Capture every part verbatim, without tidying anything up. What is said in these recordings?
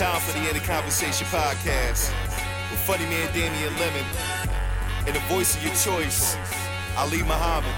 Time for the End of Conversation podcast with funny man Damian Lemon and the voice of your choice, Ali Muhammad.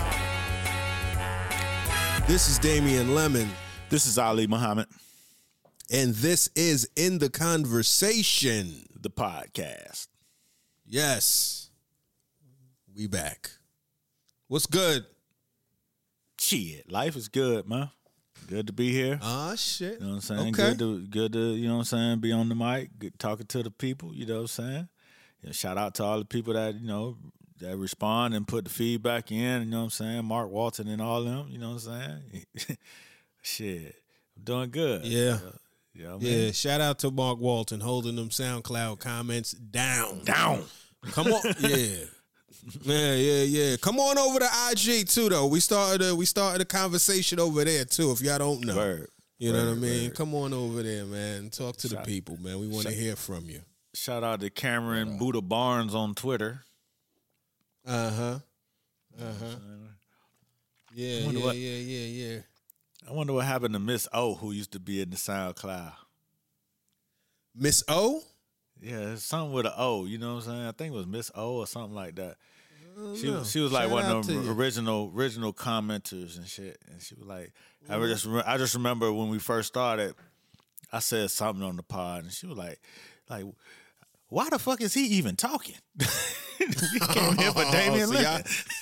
This is Damian Lemon. This is Ali Muhammad. And this is In the Conversation. The podcast. Yes. We back. What's good? Shit, life is good, man. Good to be here. Ah, shit. You know what I'm saying? Okay. Good to, good to, you know what I'm saying, be on the mic, good, talking to the people, you know what I'm saying? You know, shout out to all the people that, you know, that respond and put the feedback in, you know what I'm saying? Mark Walton and all them, you know what I'm saying? Shit, I'm doing good. Yeah. You know what I Yeah, mean? shout out to Mark Walton holding them SoundCloud comments down. Down. Come on. Yeah. Yeah, yeah, yeah. Come on over to I G too, though. We started a we started a conversation over there too. If y'all don't know, Word. you know Word, what I mean. word. Come on over there, man. Talk to Shout- the people, man. We want to shout- hear from you. Shout out to Cameron Buddha Barnes on Twitter. Uh huh. Uh huh. Yeah, I wonder yeah, what- yeah, yeah, yeah. I wonder what happened to Miss O, who used to be in the SoundCloud. Miss O. Yeah, it's something with an O. You know what I'm saying? I think it was Miss O or something like that. She know. was she was like Shout one out of to them you. original original commenters and shit. And she was like, I just re- I just remember when we first started, I said something on the pod, and she was like, like, why the fuck is he even talking? He came here for Damian so Lemon.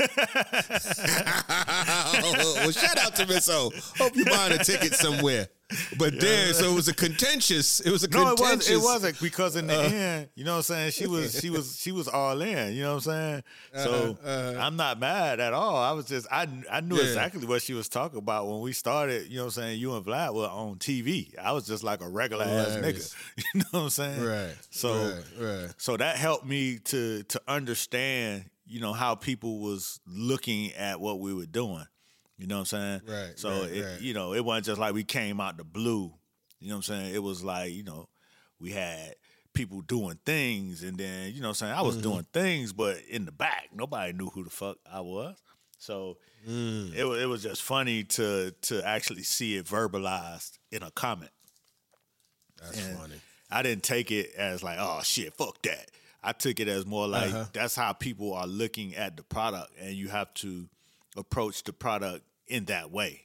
well, shout out to Miss O. Hope you buying a ticket somewhere. But then, so it was a contentious. It was a No, it contentious. wasn't. It wasn't because in the Uh, end, you know what I'm saying. She was, she was, she was all in. You know what I'm saying. So Uh-huh, uh-huh. I'm not mad at all. I was just, I, I knew Yeah. exactly what she was talking about when we started. You know what I'm saying. You and Vlad were on T V. I was just like a regular ass Hilarious. nigga. You know what I'm saying. Right. So, right, right. so that helped me to to understand, you know, how people was looking at what we were doing. You know what I'm saying. Right, So right, it, right. you know, it wasn't just like we came out the blue. You know what I'm saying? It was like, you know, we had people doing things, and then, you know what I'm saying, I was Mm-hmm. doing things, but in the back, nobody knew who the fuck I was. So Mm. it was it was just funny to to actually see it verbalized in a comment. That's And funny. I didn't take it as like, oh shit, fuck that. I took it as more like Uh-huh. that's how people are looking at the product, and you have to approach the product in that way.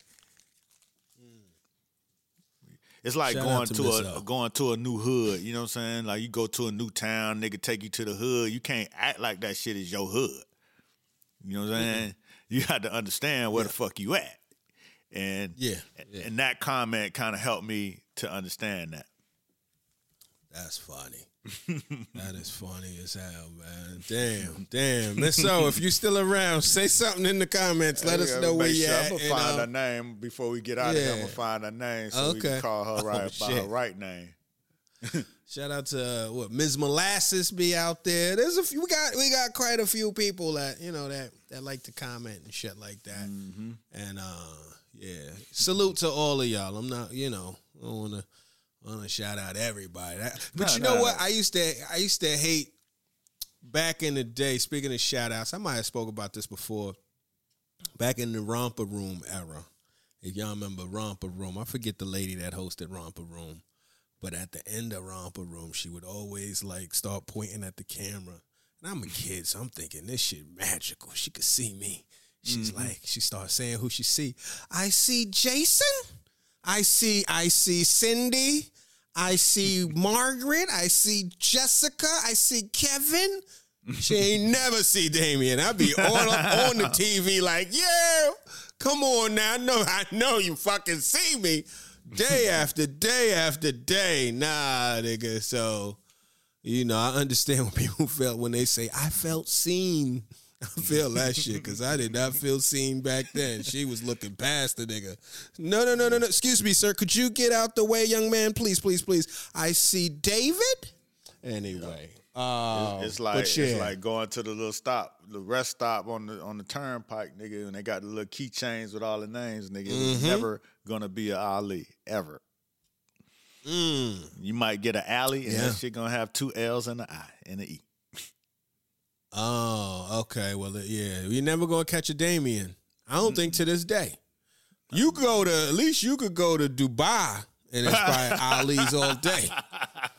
It's like Shout going out to to, Miss a O. going to a new hood. You know what I'm saying? Like you go to a new town, nigga take you to the hood. You can't act like that shit is your hood. You know what I'm saying? You got to understand where the fuck you at. And Yeah, yeah. and that comment kind of helped me to understand that. That's funny. That is funny as hell, man. Damn, damn. Miss O, if you still around, say something in the comments. Let us know where you at. I'm gonna and, find um, her name before we get out of here. I'm yeah. gonna find her name so we Okay. can call her right Oh, by her shit. right name. Shout out to uh, what Miz Molasses be out there. There's a few. We got we got quite a few people that you know that that like to comment and shit like that. Mm-hmm. And uh, yeah, salute to all of y'all. I'm not, you know, I don't wanna wanna shout out everybody. That- but No, you no, know no. what? I used to I used to hate back in the day. Speaking of shout outs, I might have spoke about this before. Back in the Romper Room era, if y'all remember Romper Room, I forget the lady that hosted Romper Room. But at the end of Romper Room, she would always like start pointing at the camera. And I'm a kid, so I'm thinking this shit magical. She could see me. She's Mm-hmm. like, she starts saying who she see. I see Jason. I see, I see Cindy. I see Margaret. I see Jessica. I see Kevin. She ain't never see Damien. I be on on the T V like, yeah, come on now. I know, I know you fucking see me. Day after day after day. Nah, nigga. So, you know, I understand what people felt when they say, I felt seen. I feel that shit because I did not feel seen back then. She was looking past the nigga. No, no, no, no, no. Excuse me, sir. Could you get out the way, young man? Please, please, please. I see David. Anyway. Uh, It's like but yeah. it's like going to the little stop, the rest stop on the on the turnpike, nigga, and they got the little keychains with all the names, nigga. It's Mhm. never gonna be a Ali ever. Mm. You might get an alley, and Yeah. that shit gonna have two L's and an I and an E. Oh, okay. Well, uh, yeah, you're never gonna catch a Damien. I don't think to this day. You go to at least you could go to Dubai and it's probably Ali's all day.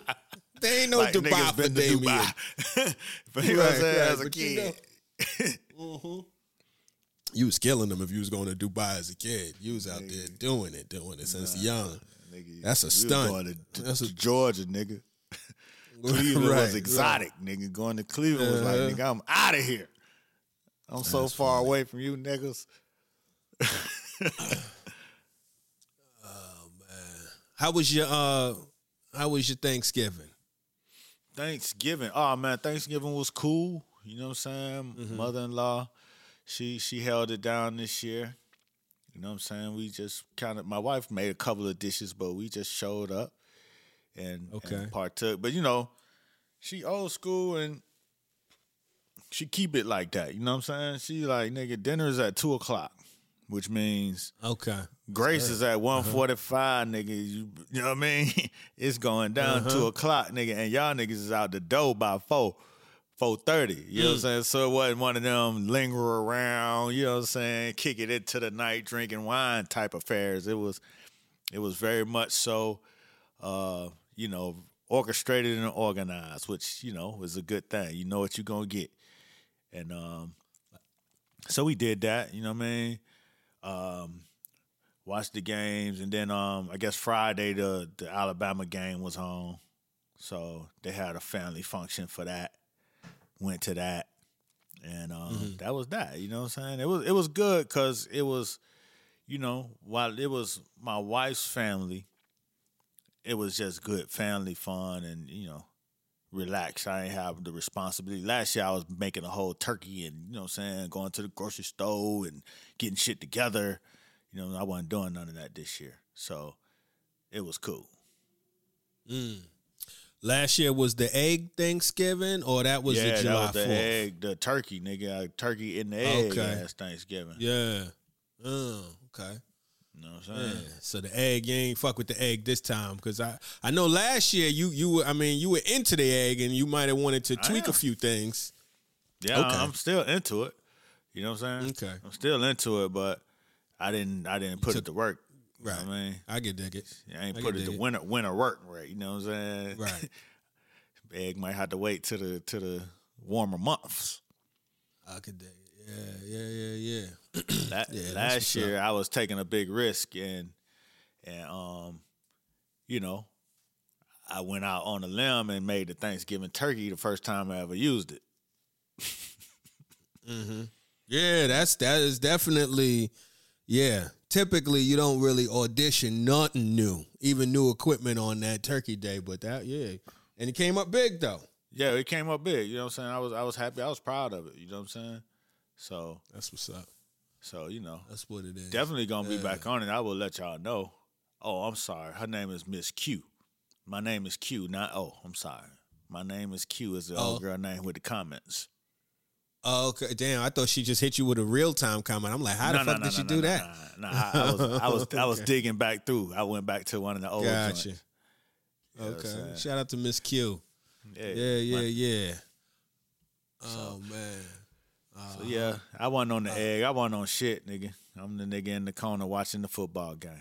There ain't no like Dubai niggas for been to Damien. Dubai. But you know what I'm Right, saying? right, As a but you kid. know- You was killing them if you was going to Dubai as a kid. You was out there doing it, doing it since young. Nigga, That's a we was stunt. Going to, to, That's a- to Georgia, nigga. Cleveland Right, was exotic, nigga. Going to Cleveland was like, Uh-huh. nigga, I'm out of here. I'm so That's far funny. away from you niggas. How was your uh how was your Thanksgiving? Thanksgiving. Oh man, Thanksgiving was cool. You know what I'm saying? Mm-hmm. Mother-in-law, she she held it down this year. You know what I'm saying? We just kind of, my wife made a couple of dishes, but we just showed up and, Okay. and partook. But you know, she old school and she keep it like that. You know what I'm saying? She like, nigga, dinner's at two o'clock, which means Okay. Grace is at one forty-five, nigga. You, you know what I mean? It's going down Uh-huh. two o'clock, nigga, and y'all niggas is out the door by four, four thirty. You know what I'm saying? So it wasn't one of them linger around, you know what I'm saying, kick it into the night, drinking wine type affairs. It was it was very much so uh, you know, orchestrated and organized, which, you know, is a good thing. You know what you're gonna get. And um so we did that, you know what I mean? Um Watched the games, and then um, I guess Friday the the Alabama game was on, so they had a family function for that. Went to that, and um, Mm-hmm. that was that. You know what I'm saying? It was it was good because it was, you know, while it was my wife's family, it was just good family fun and, you know, relaxed. I didn't have the responsibility. Last year I was making a whole turkey and, you know what I'm saying, going to the grocery store and getting shit together. You know, I wasn't doing none of that this year. So it was cool. Last year was the egg Thanksgiving, or that was yeah, the July that was the fourth? egg, the turkey, nigga. Uh, Turkey in the egg Okay. ass Thanksgiving. Yeah. Oh, okay. You know what I'm saying? Yeah. So the egg, you ain't fuck with the egg this time, because I, I know last year you you were, I mean, you were into the egg and you might have wanted to tweak am. a few things. Yeah, Okay. I'm still into it. You know what I'm saying? Okay. I'm still into it, but I didn't I didn't put it to work. You know Right. what I mean? I get dig it. I ain't I put can it to dig it. winter winter work right. You know what I'm saying? Right. Egg might have to wait to the to the warmer months. I could dig it. Yeah, yeah, yeah, yeah. La- Yeah, that's last what's year I was taking a big risk and and um you know, I went out on a limb and made the Thanksgiving turkey the first time I ever used it. Yeah, that's that is definitely, yeah. Typically, you don't really audition nothing new, even new equipment on that turkey day. But that, yeah, and it came up big though. Yeah, it came up big. You know what I'm saying? I was I was happy. I was proud of it. You know what I'm saying? So That's what's up. so you know, That's what it is. definitely gonna be back on it. I will let y'all know. Oh, I'm sorry. Her name is Miss Q. My name is Q. Not oh, I'm sorry. My name is Q. Is the Oh. old girl name with the comments. Oh, okay, damn. I thought she just hit you with a real time comment. I'm like, how the No, fuck no, did no, she no, do no, that? No, no, no. I, I was I was I was Okay. digging back through. I went back to one of the old Gotcha. joints. You know what I'm Okay. saying? Shout out to Miss Q. Yeah, Yeah, yeah, my- yeah. Oh man. So yeah, I wasn't on the egg. I wasn't on shit, nigga. I'm the nigga in the corner watching the football game.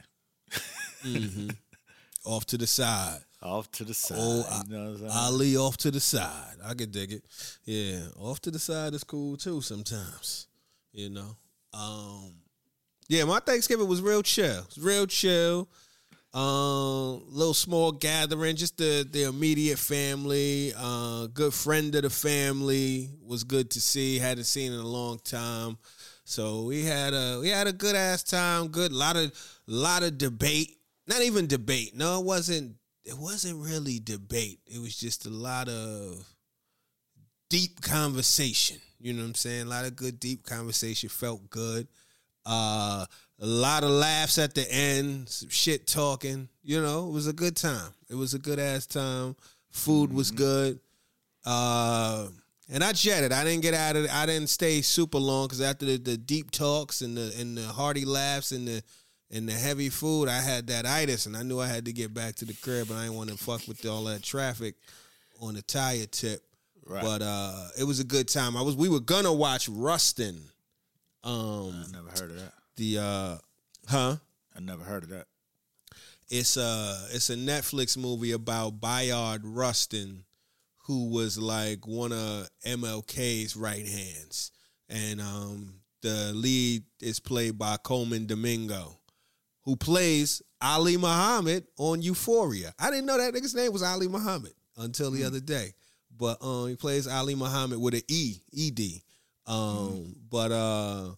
Off to the side. Off to the side. Oh, you know what I'm saying? Ali off to the side. I could dig it. Yeah, off to the side is cool too sometimes. You know. Um Yeah, my Thanksgiving was real chill. It was real chill. Um, little small gathering, just the the immediate family. Uh, good friend of the family was good to see. Hadn't seen in a long time, so we had a we had a good ass time. Good lot of lot of debate. Not even debate. No, it wasn't. It wasn't really debate. It was just a lot of deep conversation. You know what I'm saying? A lot of good deep conversation. Felt good. Uh, a lot of laughs at the end, some shit talking. You know, it was a good time. It was a good ass time. Food was good. Uh, and I jetted. I didn't get out of it. I didn't stay super long because after the, the deep talks and the and the hearty laughs and the and the heavy food, I had that itis, and I knew I had to get back to the crib, and I didn't want to fuck with all that traffic on the tire tip. Right. But uh, it was a good time. I was. We were gonna watch Rustin. Um, I never heard of that. the uh, huh? I never heard of that. It's a it's a Netflix movie about Bayard Rustin, who was like one of M L K's right hands, and um, the lead is played by Coleman Domingo, who plays Ali Muhammad on Euphoria. I didn't know that nigga's name was Ali Muhammad until the mm. other day. But um, he plays Ali Muhammad with an E, E D. Um, mm. But, uh,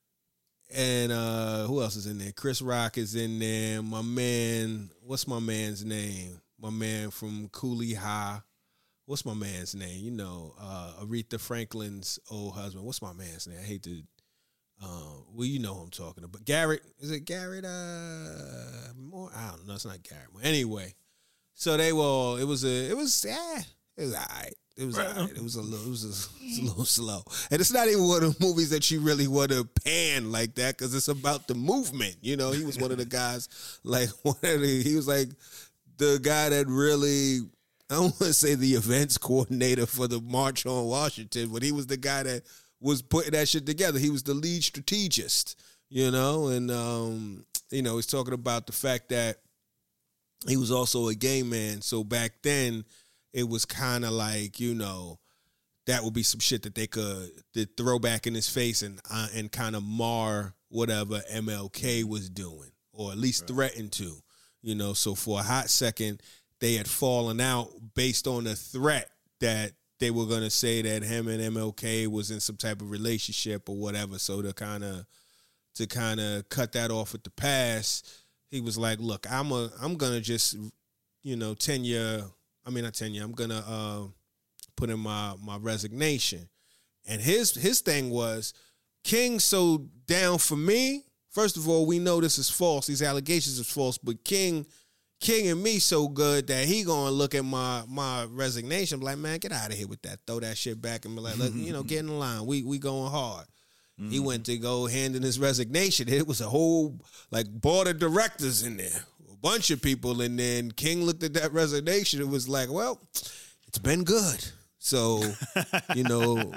and uh, who else is in there? Chris Rock is in there. My man, what's my man's name? My man from Cooley High. What's my man's name? You know, uh, Aretha Franklin's old husband. What's my man's name? I hate to, uh, well, you know who I'm talking about. Garrett, is it Garrett? Uh, more? I don't know. It's not Garrett. Anyway, so they were all, it was a, it was, yeah. It was all right. It was all right. It was a little, it was a, it was a little slow. And it's not even one of the movies that you really want to pan like that because it's about the movement. You know, he was one of the guys, like, one of the, he was like the guy that really, I don't want to say the events coordinator for the March on Washington, but he was the guy that was putting that shit together. He was the lead strategist, you know, and, um, you know, he's talking about the fact that he was also a gay man. So back then, it was kind of like, you know, that would be some shit that they could that throw back in his face and uh, and kind of mar whatever M L K was doing, or at least right. threaten to, you know. So for a hot second, they had fallen out based on the threat that they were going to say that him and M L K was in some type of relationship or whatever. So to kind of to kind of cut that off at the pass, he was like, look, I'm a I'm going to just, you know, tenure I mean, not tenure. I'm gonna uh, put in my my resignation, and his his thing was, King's so down for me. First of all, we know this is false. These allegations is false, but King, King and me so good that he gonna look at my my resignation, be like, man, get out of here with that. Throw that shit back and be like, let, you know, get in line. We we going hard. Mm-hmm. He went to go hand in his resignation. It was a whole like board of directors in there. Bunch of people, and then King looked at that resignation and was like, well, it's been good. So, you know,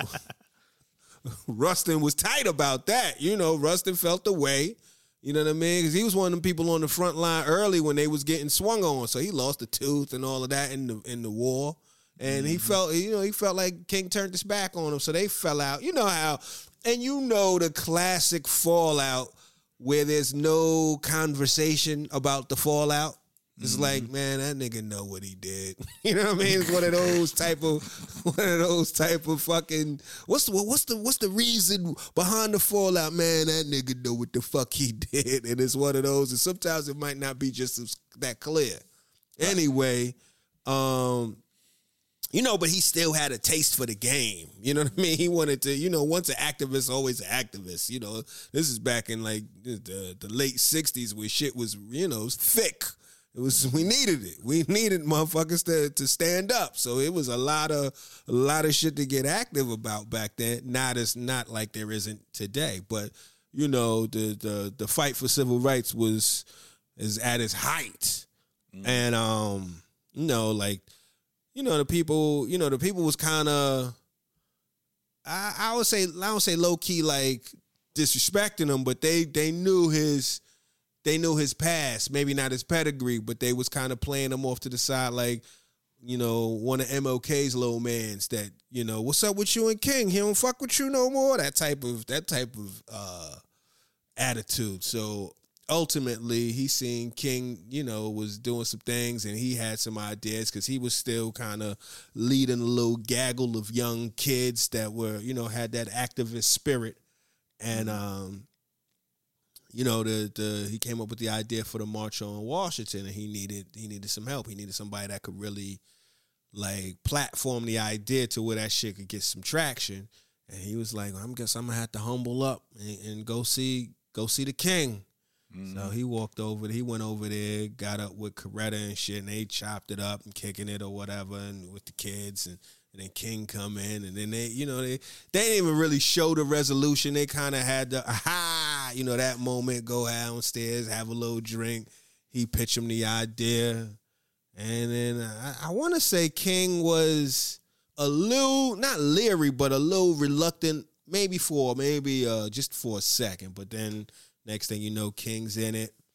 Rustin was tight about that. You know, Rustin felt the way, you know what I mean? Because he was one of them people on the front line early when they was getting swung on. So he lost a tooth and all of that in the in the war. And mm-hmm. he felt, you know, he felt like King turned his back on him. So they fell out. You know how, and you know the classic fallout where there's no conversation about the fallout. It's mm-hmm. like, man, that nigga know what he did. You know what I mean? It's one of those type of, one of those type of fucking, what's the, what's the, what's the reason behind the fallout? Man, that nigga know what the fuck he did. And it's one of those, and sometimes it might not be just that clear. Right. Anyway, um, you know, but he still had a taste for the game. You know what I mean? He wanted to, you know, once an activist, always an activist. You know, this is back in like the, the late sixties where shit was, you know, thick. It was, we needed it. We needed motherfuckers to, to stand up. So it was a lot of a lot of shit to get active about back then. Not as not like there isn't today, but you know, the the the fight for civil rights was is at its height, mm. and um, you know, like. You know, the people, you know, the people was kind of, I, I would say, I don't say low key like disrespecting him, but they they knew his, they knew his past, maybe not his pedigree, but they was kind of playing him off to the side like, you know, one of M L K's little mans that, you know, what's up with you and King? He don't fuck with you no more. That type of, that type of uh, attitude. So ultimately, he seen King, you know, was doing some things, and he had some ideas because he was still kind of leading a little gaggle of young kids that were, you know, had that activist spirit. And, um, you know, the the he came up with the idea for the March on Washington, and he needed he needed some help. He needed somebody that could really, like, platform the idea to where that shit could get some traction. And he was like, I guess I'm gonna have to humble up and, and go see go see the King. Mm-hmm. So he walked over, he went over there, got up with Coretta and shit, and they chopped it up and kicking it or whatever, and with the kids, and, and then King come in, and then they, you know, they they didn't even really show the resolution. They kind of had the, aha, you know, that moment, go downstairs, have a little drink. He pitched him the idea, and then I, I want to say King was a little, not leery, but a little reluctant, maybe for, maybe uh, just for a second, but then next thing you know, King's in it.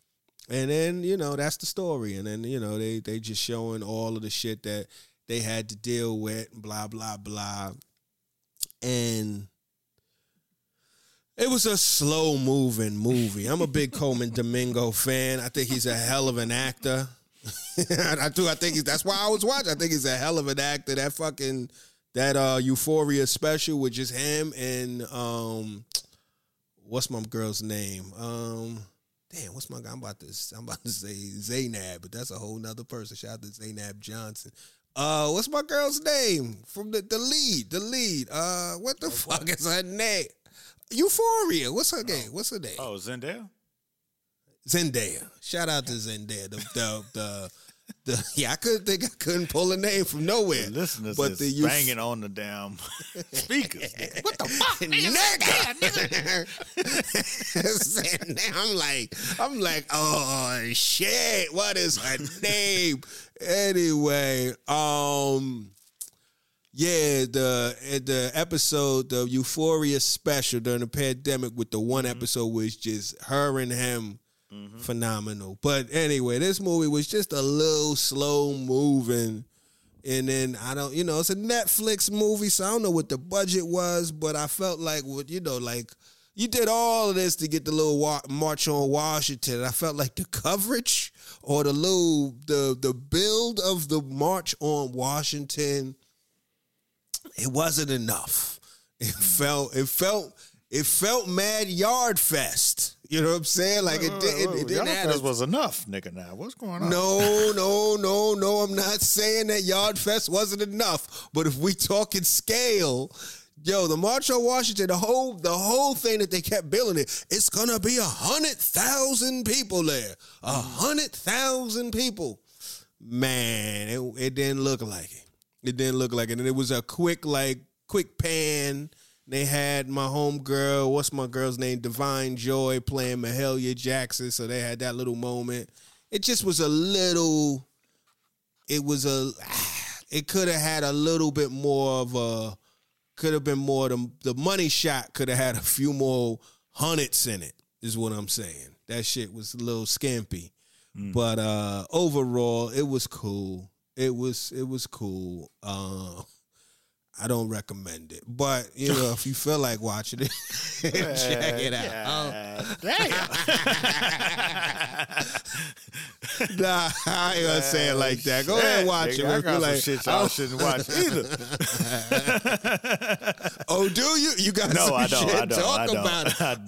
And then, you know, that's the story. And then, you know, they they just showing all of the shit that they had to deal with, blah, blah, blah. And it was a slow-moving movie. I'm a big Coleman Domingo fan. I think he's a hell of an actor. I do. I think he's, that's why I was watching. I think he's a hell of an actor. That fucking, that uh, Euphoria special with just him and, um, what's my girl's name? Um... Damn, what's my guy? I'm about to I'm about to say Zaynab, but that's a whole nother person. Shout out to Zaynab Johnson. Uh, what's my girl's name? From the, the lead, the lead. Uh, what the oh, fuck what? is her name? Euphoria. What's her oh. name? What's her name? Oh, Zendaya? Zendaya. Shout out to Zendaya. The the the, the yeah, I couldn't think I couldn't pull a name from nowhere. The listeners but is the Euph- banging on the damn speakers. What the fuck? Nigga. I'm like, I'm like, oh shit, what is her name? Anyway, um, yeah, the the episode, the Euphoria special during the pandemic with the one mm-hmm. episode was just her and him. Mm-hmm. Phenomenal. But anyway, this movie was just a little slow moving. And then I don't, you know, it's a Netflix movie, so I don't know what the budget was, but I felt like, you know, like you did all of this to get the little wa- March on Washington. I felt like the coverage or the little, the, the build of the March on Washington, it wasn't enough. It felt, it felt, it felt mad yard fest. You know what I'm saying? Like it didn't. It didn't have. Yardfest was enough, nigga. Now what's going on? No, no, no, no. I'm not saying that Yardfest wasn't enough. But if we talking scale, yo, the March on Washington, the whole, the whole thing that they kept building it, it's gonna be a hundred thousand people there. A hundred thousand people. Man, it, it didn't look like it. It didn't look like it, and it was a quick, like, quick pan. They had my homegirl, what's my girl's name? Divine Joy playing Mahalia Jackson. So they had that little moment. It just was a little, it was a, it could have had a little bit more of a, could have been more, the, the money shot could have had a few more hundreds in it, is what I'm saying. That shit was a little skimpy. Mm. But uh, overall, it was cool. It was, it was cool. Uh, I don't recommend it, but you know, if you feel like watching it, check it out. Yeah, oh. Damn. Nah, I ain't gonna say it like that. Go ahead and watch nigga, it. I got like, some shit y'all oh. shouldn't watch either. Oh, do you? You got no, some I don't, shit? I don't, Talk I don't, about it. I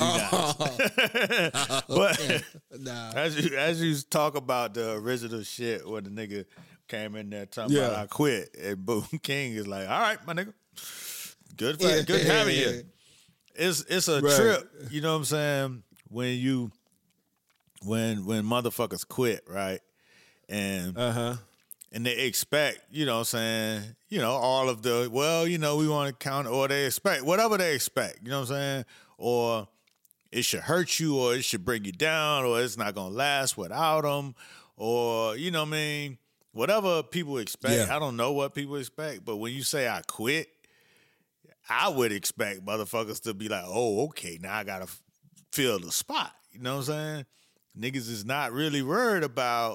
do not. Oh. But Okay. Nah. as you as you talk about the original shit where the nigga came in there talking Yeah. about I quit, and Boom King is like, all right, my nigga, good for Yeah. good having you. It's it's a Right. trip, you know what I'm saying? When you when when motherfuckers quit, right? And Uh huh. and they expect, you know what I'm saying, you know, all of the, well, you know, we want to count, or they expect, whatever they expect, you know what I'm saying? Or it should hurt you, or it should bring you down, or it's not going to last without them, or, you know what I mean? Whatever people expect, Yeah. I don't know what people expect, but when you say I quit, I would expect motherfuckers to be like, oh, okay, now I got to f- fill the spot, you know what I'm saying? Niggas is not really worried about,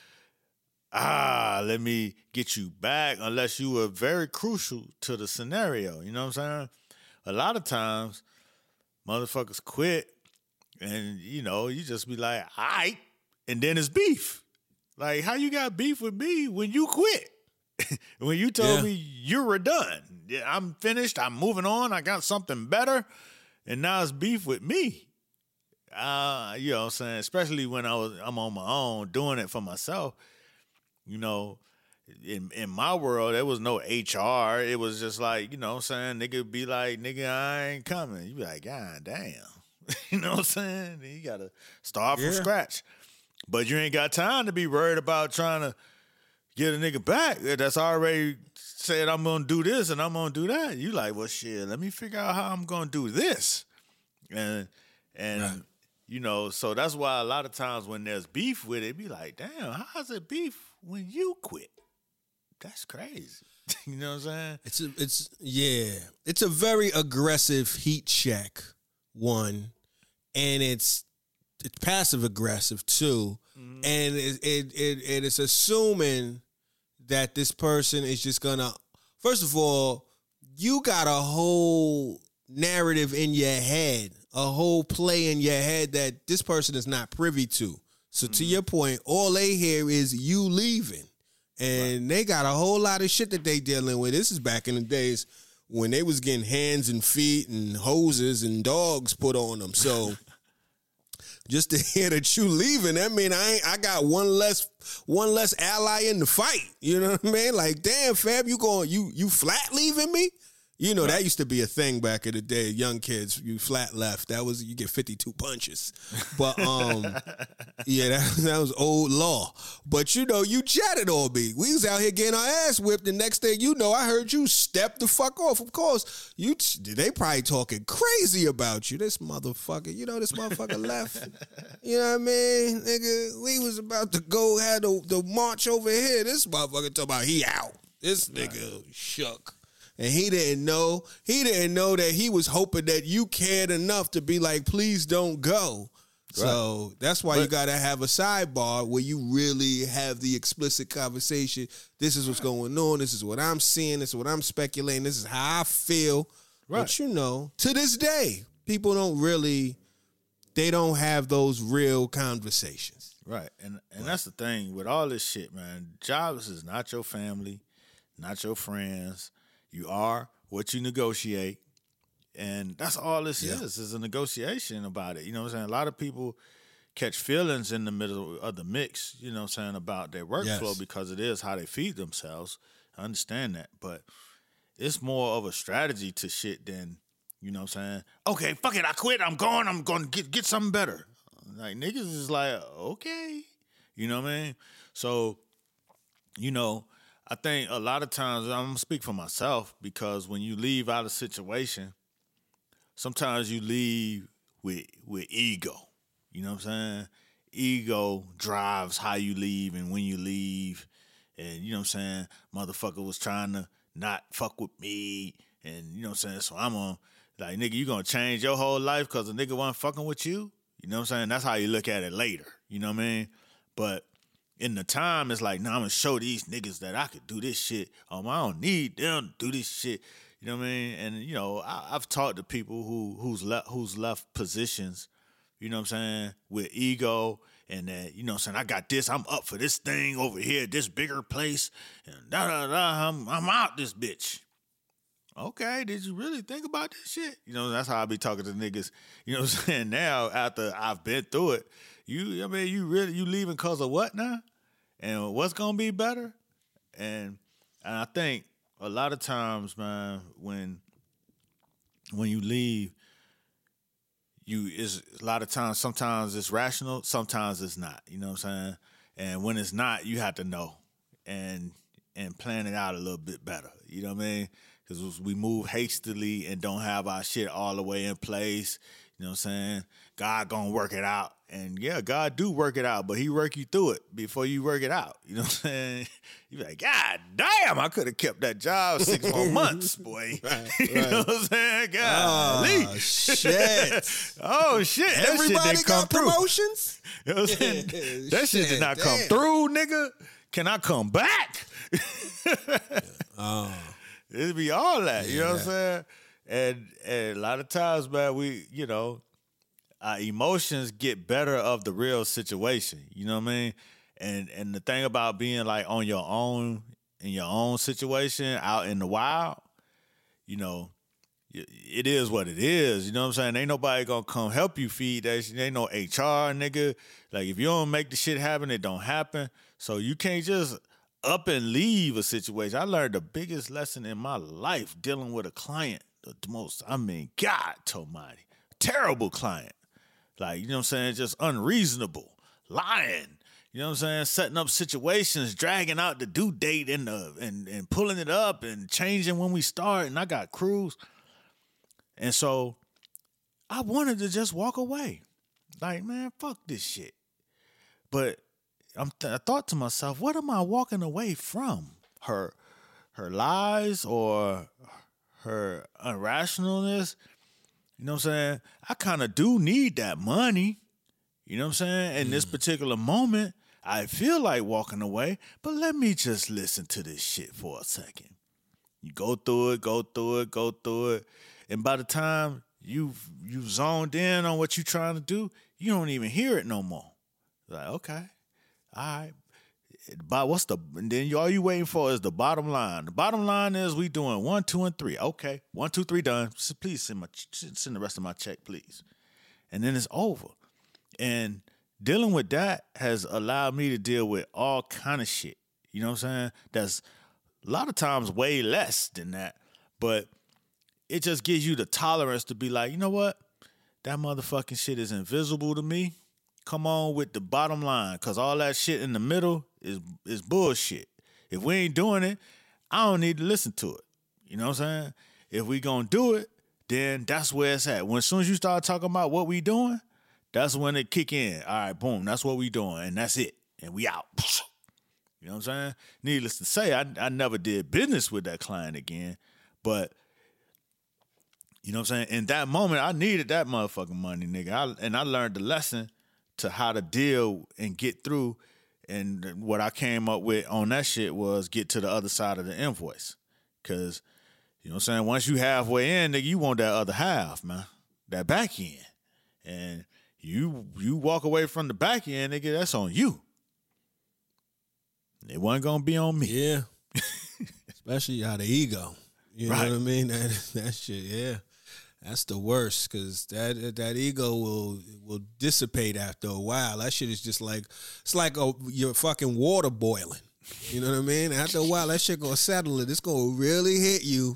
ah, let me get you back, unless you were very crucial to the scenario. You know what I'm saying? A lot of times, motherfuckers quit, and, you know, you just be like, all right, and then it's beef. Like, how you got beef with me when you quit? When you told Yeah. me you were done. Yeah, I'm finished, I'm moving on, I got something better, and now it's beef with me. Uh, you know what I'm saying? Especially when I was, I'm on my own, doing it for myself. You know, in in my world, there was no H R. It was just like, you know what I'm saying? Nigga be like, nigga, I ain't coming. You be like, God damn. You know what I'm saying? You got to start from Yeah. scratch. But you ain't got time to be worried about trying to get a nigga back that's already said, I'm going to do this and I'm going to do that. You like, well, shit, let me figure out how I'm going to do this. And, and, Right. you know, so that's why a lot of times when there's beef with it, be like, damn, how's it beef when you quit? That's crazy. You know what I'm saying? It's a, it's yeah. It's a very aggressive heat check, one, and it's it's passive aggressive too. mm-hmm. and it, it it it is assuming that this person is just gonna. First of all, you got a whole narrative in your head, a whole play in your head that this person is not privy to. So mm-hmm. to your point, all they hear is you leaving. And right. they got a whole lot of shit that they dealing with. This is back in the days when they was getting hands and feet and hoses and dogs put on them. So just to hear that you leaving, that mean I ain't, I got one less one less ally in the fight. You know what I mean? Like, damn, fam, you going you you flat leaving me? You know, that used to be a thing back in the day. Young kids, you flat left. That was, you get fifty-two punches. But, um, yeah, that, that was old law. But, you know, you chatted on me. We was out here getting our ass whipped. The next thing you know, I heard you step the fuck off. Of course, you they probably talking crazy about you. This motherfucker, you know, this motherfucker left. You know what I mean? Nigga, we was about to go, had the, the march over here. This motherfucker talking about he out. This nigga right. shook. And he didn't know, he didn't know that he was hoping that you cared enough to be like, please don't go. Right. So that's why but, you got to have a sidebar where you really have the explicit conversation. This is what's going on. This is what I'm seeing. This is what I'm speculating. This is how I feel. Right. But you know, to this day, people don't really, they don't have those real conversations. Right. And and right. that's the thing with all this shit, man. Jobs is not your family, not your friends. You are what you negotiate, and that's all this yeah. is, is a negotiation about it. You know what I'm saying? A lot of people catch feelings in the middle of the mix, you know what I'm saying, about their workflow yes. because it is how they feed themselves. I understand that, but it's more of a strategy to shit than, you know what I'm saying, okay, fuck it, I quit, I'm going, I'm going to get, get something better. Like, niggas is like, okay, you know what I mean? So, you know, I think a lot of times, I'm going to speak for myself, because when you leave out of a situation, sometimes you leave with with ego. You know what I'm saying? Ego drives how you leave and when you leave. And, you know what I'm saying? Motherfucker was trying to not fuck with me. And, you know what I'm saying? So I'm going to, like, nigga, you going to change your whole life because a nigga wasn't fucking with you? You know what I'm saying? That's how you look at it later. You know what I mean? But in the time, it's like, nah, I'm going to show these niggas that I could do this shit. Um, I don't need them to do this shit. You know what I mean? And, you know, I, I've talked to people who who's, le- who's left positions, you know what I'm saying, with ego and that, you know what I'm saying, I got this, I'm up for this thing over here, this bigger place, and da-da-da, I'm, I'm out this bitch. Okay, did you really think about this shit? You know, that's how I be talking to niggas, you know what I'm saying, now after I've been through it. You, I mean, you really, you leaving because of what now? And what's going to be better? And and I think a lot of times, man, when when you leave, you is a lot of times, sometimes it's rational, sometimes it's not. You know what I'm saying? And when it's not, you have to know and and plan it out a little bit better. You know what I mean? Because we move hastily and don't have our shit all the way in place. You know what I'm saying? God gonna work it out. And yeah, God do work it out, but he work you through it before you work it out. You know what I'm saying? You be like, God damn, I could have kept that job six more months, boy. Right, you right. know what I'm saying? God, oh, shit. oh, shit. That Everybody shit didn't come got promotions? Through. You know what I'm saying? That shit did not damn. come through, nigga. Can I come back? oh. It'd be all that, you yeah. know what I'm saying? And, and a lot of times, man, we, you know, our emotions get better of the real situation. You know what I mean? And and the thing about being like on your own, in your own situation, out in the wild, you know, it is what it is. You know what I'm saying? Ain't nobody gonna come help you feed that shit. Ain't no H R, nigga. Like, if you don't make the shit happen, it don't happen. So you can't just up and leave a situation. I learned the biggest lesson in my life dealing with a client. The most, I mean, God almighty, terrible client. Like, you know what I'm saying? Just unreasonable, lying. You know what I'm saying? Setting up situations, dragging out the due date and the and, and pulling it up and changing when we start. And I got crews. And so I wanted to just walk away. Like, man, fuck this shit. But I'm th- I thought to myself, what am I walking away from? Her, her lies or her irrationalness? You know what I'm saying? I kind of do need that money. You know what I'm saying? In mm. this particular moment, I feel like walking away, but let me just listen to this shit for a second. You go through it, go through it, go through it, and by the time you've you've zoned in on what you're trying to do, you don't even hear it no more. Like, okay, all right. But what's the and then you, all you waiting for is the bottom line. The bottom line is we doing one, two, and three. Okay, one, two, three done. So please send my send the rest of my check, please. And then it's over. And dealing with that has allowed me to deal with all kind of shit. You know what I'm saying? That's a lot of times way less than that, but it just gives you the tolerance to be like, you know what? That motherfucking shit is invisible to me. Come on with the bottom line, because all that shit in the middle is is bullshit. If we ain't doing it, I don't need to listen to it. You know what I'm saying? If we gonna do it, then that's where it's at. When as soon as you start talking about what we doing, that's when it kick in. All right, boom, that's what we doing, and that's it. And we out. You know what I'm saying? Needless to say, I, I never did business with that client again. But, you know what I'm saying? In that moment, I needed that motherfucking money, nigga. I, and I learned the lesson to how to deal and get through. And what I came up with on that shit was get to the other side of the invoice. Because, you know what I'm saying? Once you halfway in, nigga, you want that other half, man. That back end. And you you walk away from the back end, nigga, that's on you. It wasn't gonna be on me. Yeah. Especially out of ego. You right. know what I mean? That that shit, yeah. That's the worst, because that that ego will will dissipate after a while. That shit is just like, it's like a, your fucking water boiling. You know what I mean? After a while, that shit gonna settle it. It's gonna really hit you.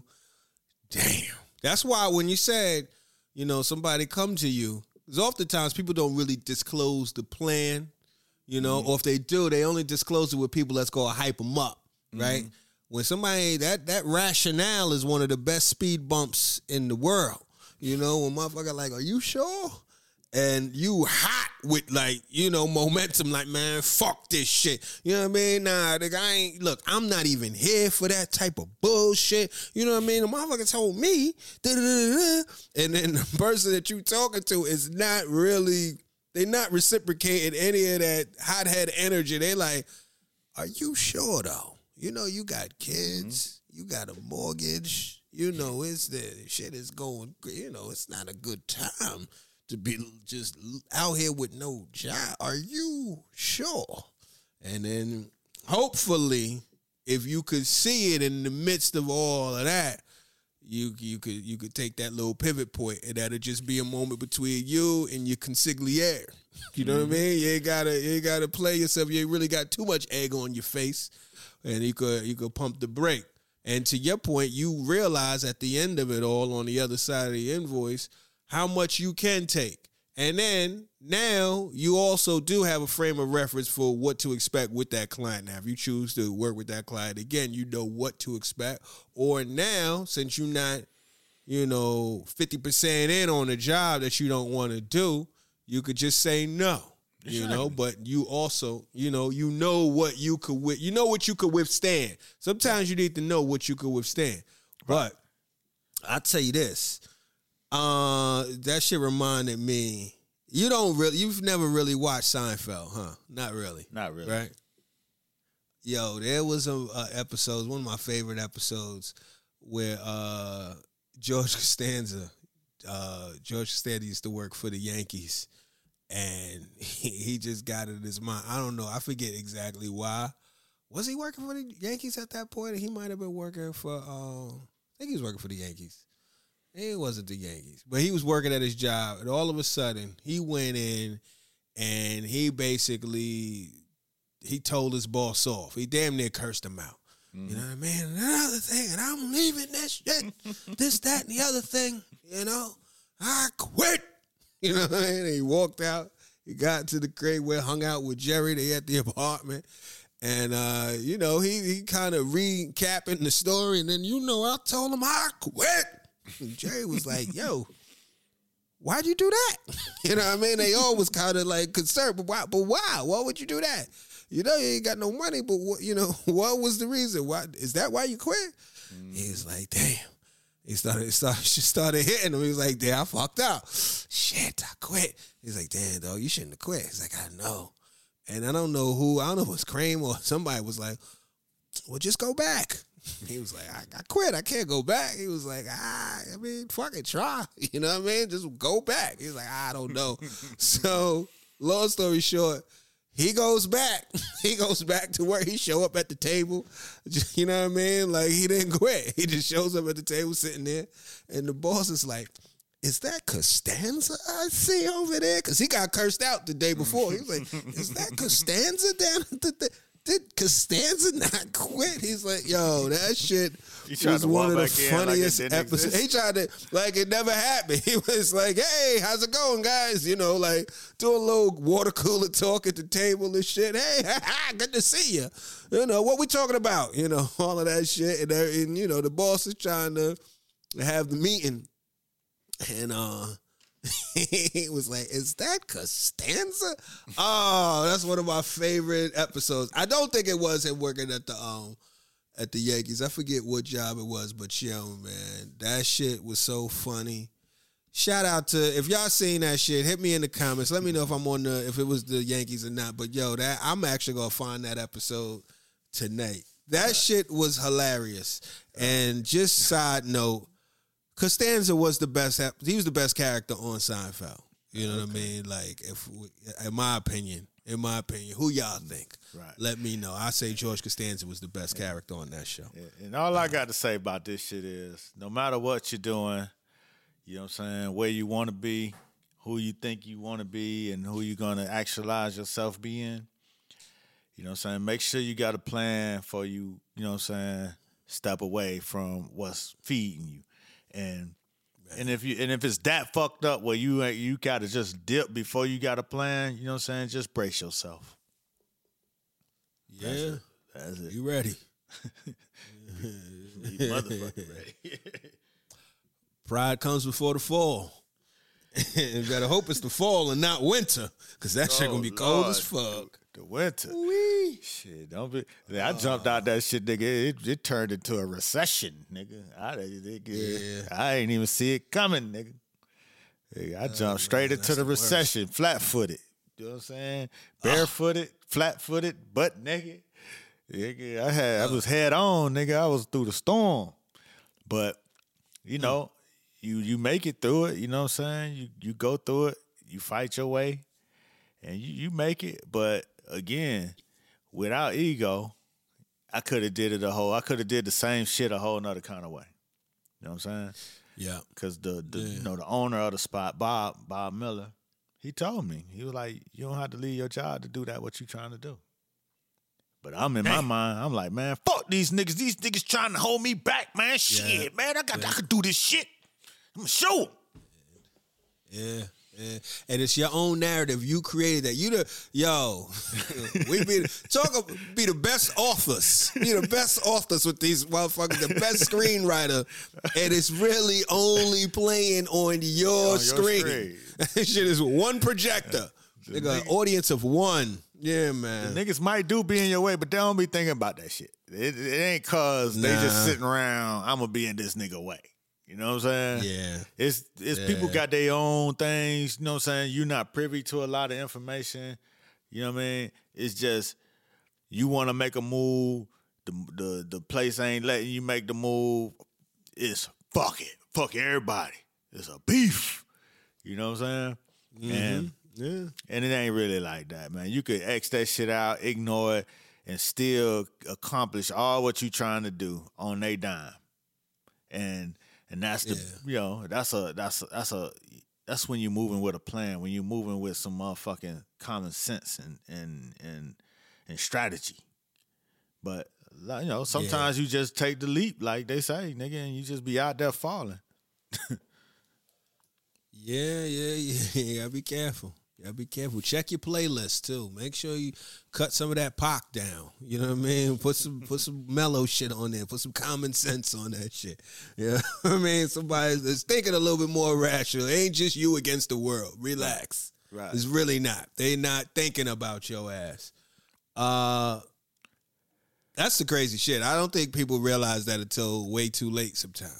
Damn. That's why when you said, you know, somebody come to you, because oftentimes people don't really disclose the plan. You know, mm-hmm. or if they do, they only disclose it with people that's going to hype them up, right? Mm-hmm. When somebody, that that rationale is one of the best speed bumps in the world. You know, when motherfucker like, are you sure? And you hot with, like, you know, momentum, like, man, fuck this shit. You know what I mean? Nah, nigga, I ain't, look, I'm not even here for that type of bullshit. You know what I mean? The motherfucker told me, da-da-da-da. And then the person that you talking to is not really, they not reciprocating any of that hothead energy. They like, are you sure though? You know, you got kids, mm-hmm. you got a mortgage, you know, it's the shit is going, you know, it's not a good time to be just out here with no job. Are you sure? And then hopefully, if you could see it in the midst of all of that, you you could you could take that little pivot point, and that'll just be a moment between you and your consigliere. You know mm-hmm. what I mean? You ain't gotta you ain't gotta play yourself. You ain't really got too much egg on your face, and you could you could pump the brake. And to your point, you realize at the end of it all, on the other side of the invoice, how much you can take. And then now you also do have a frame of reference for what to expect with that client. Now, if you choose to work with that client again, you know what to expect. Or now, since you're not, you know, fifty percent in on a job that you don't want to do, you could just say no. You exactly. know, but you also, you know, you know what you could, you know what you could withstand. Sometimes you need to know what you could withstand. Right. But I'll tell you this. Uh, that shit reminded me. You don't really, you've never really watched Seinfeld, huh? Not really. Not really. Right? Yo, there was a, a episode, one of my favorite episodes, where uh, George Costanza, uh, George Costanza used to work for the Yankees, and he, he just got it in his mind. I don't know. I forget exactly why. Was he working for the Yankees at that point? He might have been working for, uh, I think he was working for the Yankees. It wasn't the Yankees, but he was working at his job, and all of a sudden, he went in, and he basically, he told his boss off. He damn near cursed him out. Mm-hmm. You know what I mean? And another thing, and I'm leaving this shit, this, that, and the other thing, you know, I quit. You know what I mean? And he walked out. He got to the crib where hung out with Jerry. They at the apartment. And, uh, you know, he, he kind of recapping the story, and then, you know, I told him I quit. And Jerry was like, yo, why'd you do that? You know what I mean? They all was kind of like concerned, but why, but why? Why would you do that? You know, you ain't got no money, but what, you know, what was the reason? Why, is that why you quit? Mm. He was like, damn. He started, started, she started hitting him. He was like, damn, I fucked up. Shit, I quit. He's like, damn, dog, you shouldn't have quit. He's like, I know. And I don't know who, I don't know if it was Cream or somebody was like, well, just go back. He was like, I, I quit. I can't go back. He was like, ah, I mean, fucking try. You know what I mean? Just go back. He's like, I don't know. So, long story short, he goes back. He goes back to where he show up at the table. Just, you know what I mean? Like, he didn't quit. He just shows up at the table sitting there. And the boss is like, is that Costanza I see over there? Because he got cursed out the day before. He was like, is that Costanza down at the thing? Did Costanza not quit? He's like, yo, that shit was one of the funniest like episodes. He tried to, like, it never happened. He was like, hey, how's it going, guys? You know, like, do a little water cooler talk at the table and shit. Hey, good to see you. You know, what we talking about? You know, all of that shit. And, and you know, the boss is trying to have the meeting. And, uh, he was like, is that Costanza? Oh, that's one of my favorite episodes. I don't think it was him working at the um at the Yankees. I forget what job it was, but yo, man, that shit was so funny. Shout out to, if y'all seen that shit, hit me in the comments. Let me know if I'm on the, if it was the Yankees or not. But yo, that I'm actually gonna find that episode tonight. That right. shit was hilarious. And just side note, Costanza was the best. He was the best character on Seinfeld. You know okay. what I mean? Like, if, in my opinion, in my opinion, who y'all think? Right. Let me know. I say George Costanza was the best yeah. character on that show. Yeah. And all I got to say about this shit is, no matter what you're doing, you know what I'm saying, where you want to be, who you think you want to be, and who you're going to actualize yourself being, you know what I'm saying, make sure you got a plan for you, you know what I'm saying, step away from what's feeding you. And and if you and if it's that fucked up where you you gotta just dip before you got a plan, you know what I'm saying? Just brace yourself. Yeah, that's it. That's it. You ready? You motherfucking ready. Pride comes before the fall. You better hope it's the fall and not winter, because that oh, shit gonna be cold Lord, as fuck. The winter. Wee. Shit, don't be. I jumped out that shit, nigga. It, it turned into a recession, nigga. I, nigga, yeah. I ain't even see it coming, nigga. Nigga, I jumped uh, straight man, into the, the recession, flat footed. You know what I'm saying? Barefooted, uh. flat footed, butt naked. Nigga, I had, uh. I was head on, nigga. I was through the storm. But, you know, uh. you you make it through it. You know what I'm saying? You you go through it. You fight your way, and you, you make it. But again, without ego, I could have did it a whole. I could have did the same shit a whole nother kind of way. You know what I'm saying? Yeah. Because the, the yeah. you know the owner of the spot, Bob Bob Miller, he told me, he was like, you don't have to leave your job to do that. What you trying to do? But I'm in Damn. my mind. I'm like, man, fuck these niggas. These niggas trying to hold me back, man. Shit, yeah. man, I got yeah. I could do this shit. I'm gonna show them. Yeah. Yeah. And it's your own narrative. You created that. You the yo. we be talk be the best authors. Be the best authors with these motherfuckers. The best screenwriter, and it's really only playing on your, on screen. screen. That shit is one projector. They got an audience of one. Yeah, man. The niggas might do be in your way, but they don't be thinking about that shit. It, it ain't cause nah. they just sitting around. I'm gonna be in this nigga way. You know what I'm saying? Yeah. It's it's yeah. people got their own things, you know what I'm saying? You're not privy to a lot of information. You know what I mean? It's just you want to make a move, the the the place ain't letting you make the move. It's fuck it. Fuck everybody. It's a beef. You know what I'm saying? Mm-hmm. And yeah. and it ain't really like that, man. You could X that shit out, ignore it, and still accomplish all what you trying to do on they dime. And And that's the yeah. you know that's a that's a, that's a that's when you're moving with a plan, when you're moving with some motherfucking common sense and and and and strategy. But you know sometimes yeah. you just take the leap, like they say, nigga, and you just be out there falling. yeah, yeah, yeah. You gotta be careful. You gotta be careful. Check your playlist too. Make sure you cut some of that Pac down. You know what I mean? Put some put some mellow shit on there. Put some common sense on that shit. You know what I mean? Somebody that's thinking a little bit more rational. It ain't just you against the world. Relax. Right. It's really not. They not thinking about your ass. Uh that's the crazy shit. I don't think people realize that until way too late sometimes.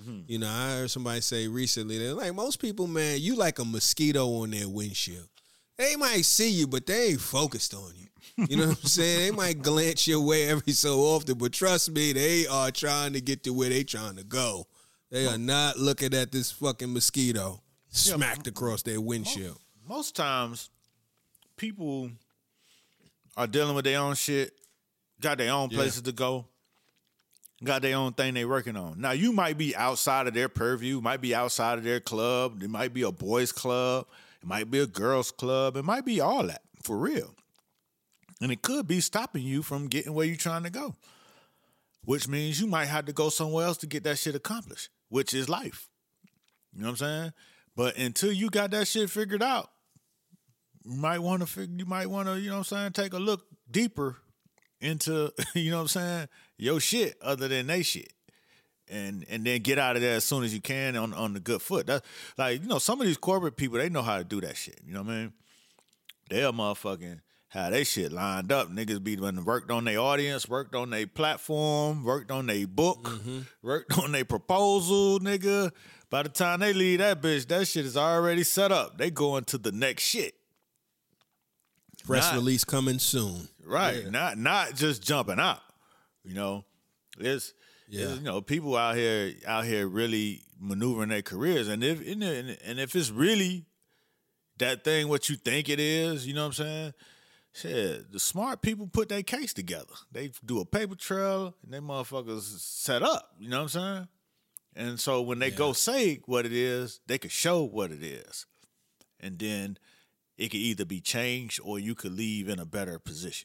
Mm-hmm. You know, I heard somebody say recently, they're like, most people, man, you like a mosquito on their windshield. They might see you, but they ain't focused on you. You know what I'm saying? They might glance your way every so often, but trust me, they are trying to get to where they trying to go. They are not looking at this fucking mosquito smacked across their windshield. Most, most times, people are dealing with their own shit, got their own places yeah. to go, got their own thing they working on. Now, you might be outside of their purview, might be outside of their club. It might be a boys' club. It might be a girls' club. It might be all that, for real. And it could be stopping you from getting where you're trying to go, which means you might have to go somewhere else to get that shit accomplished, which is life. You know what I'm saying? But until you got that shit figured out, you might want to figure, you might want to, you know what I'm saying, take a look deeper into, you know what I'm saying, your shit other than they shit. And and then get out of there as soon as you can on, on the good foot. That, like, you know, some of these corporate people, they know how to do that shit. You know what I mean? They'll motherfucking have they shit lined up. Niggas be when worked on their audience, worked on their platform, worked on their book, mm-hmm. worked on their proposal, nigga. By the time they leave that bitch, that shit is already set up. They going to the next shit. Press not, release coming soon. Right. Yeah. Not not just jumping out. You know, it's, yeah. it's you know, people out here out here really maneuvering their careers, and if and, and if it's really that thing what you think it is, you know what I'm saying? Shit, the smart people put their case together. They do a paper trail, and they motherfuckers set up. You know what I'm saying? And so when they yeah. go say what it is, they could show what it is, and then it could either be changed or you could leave in a better position.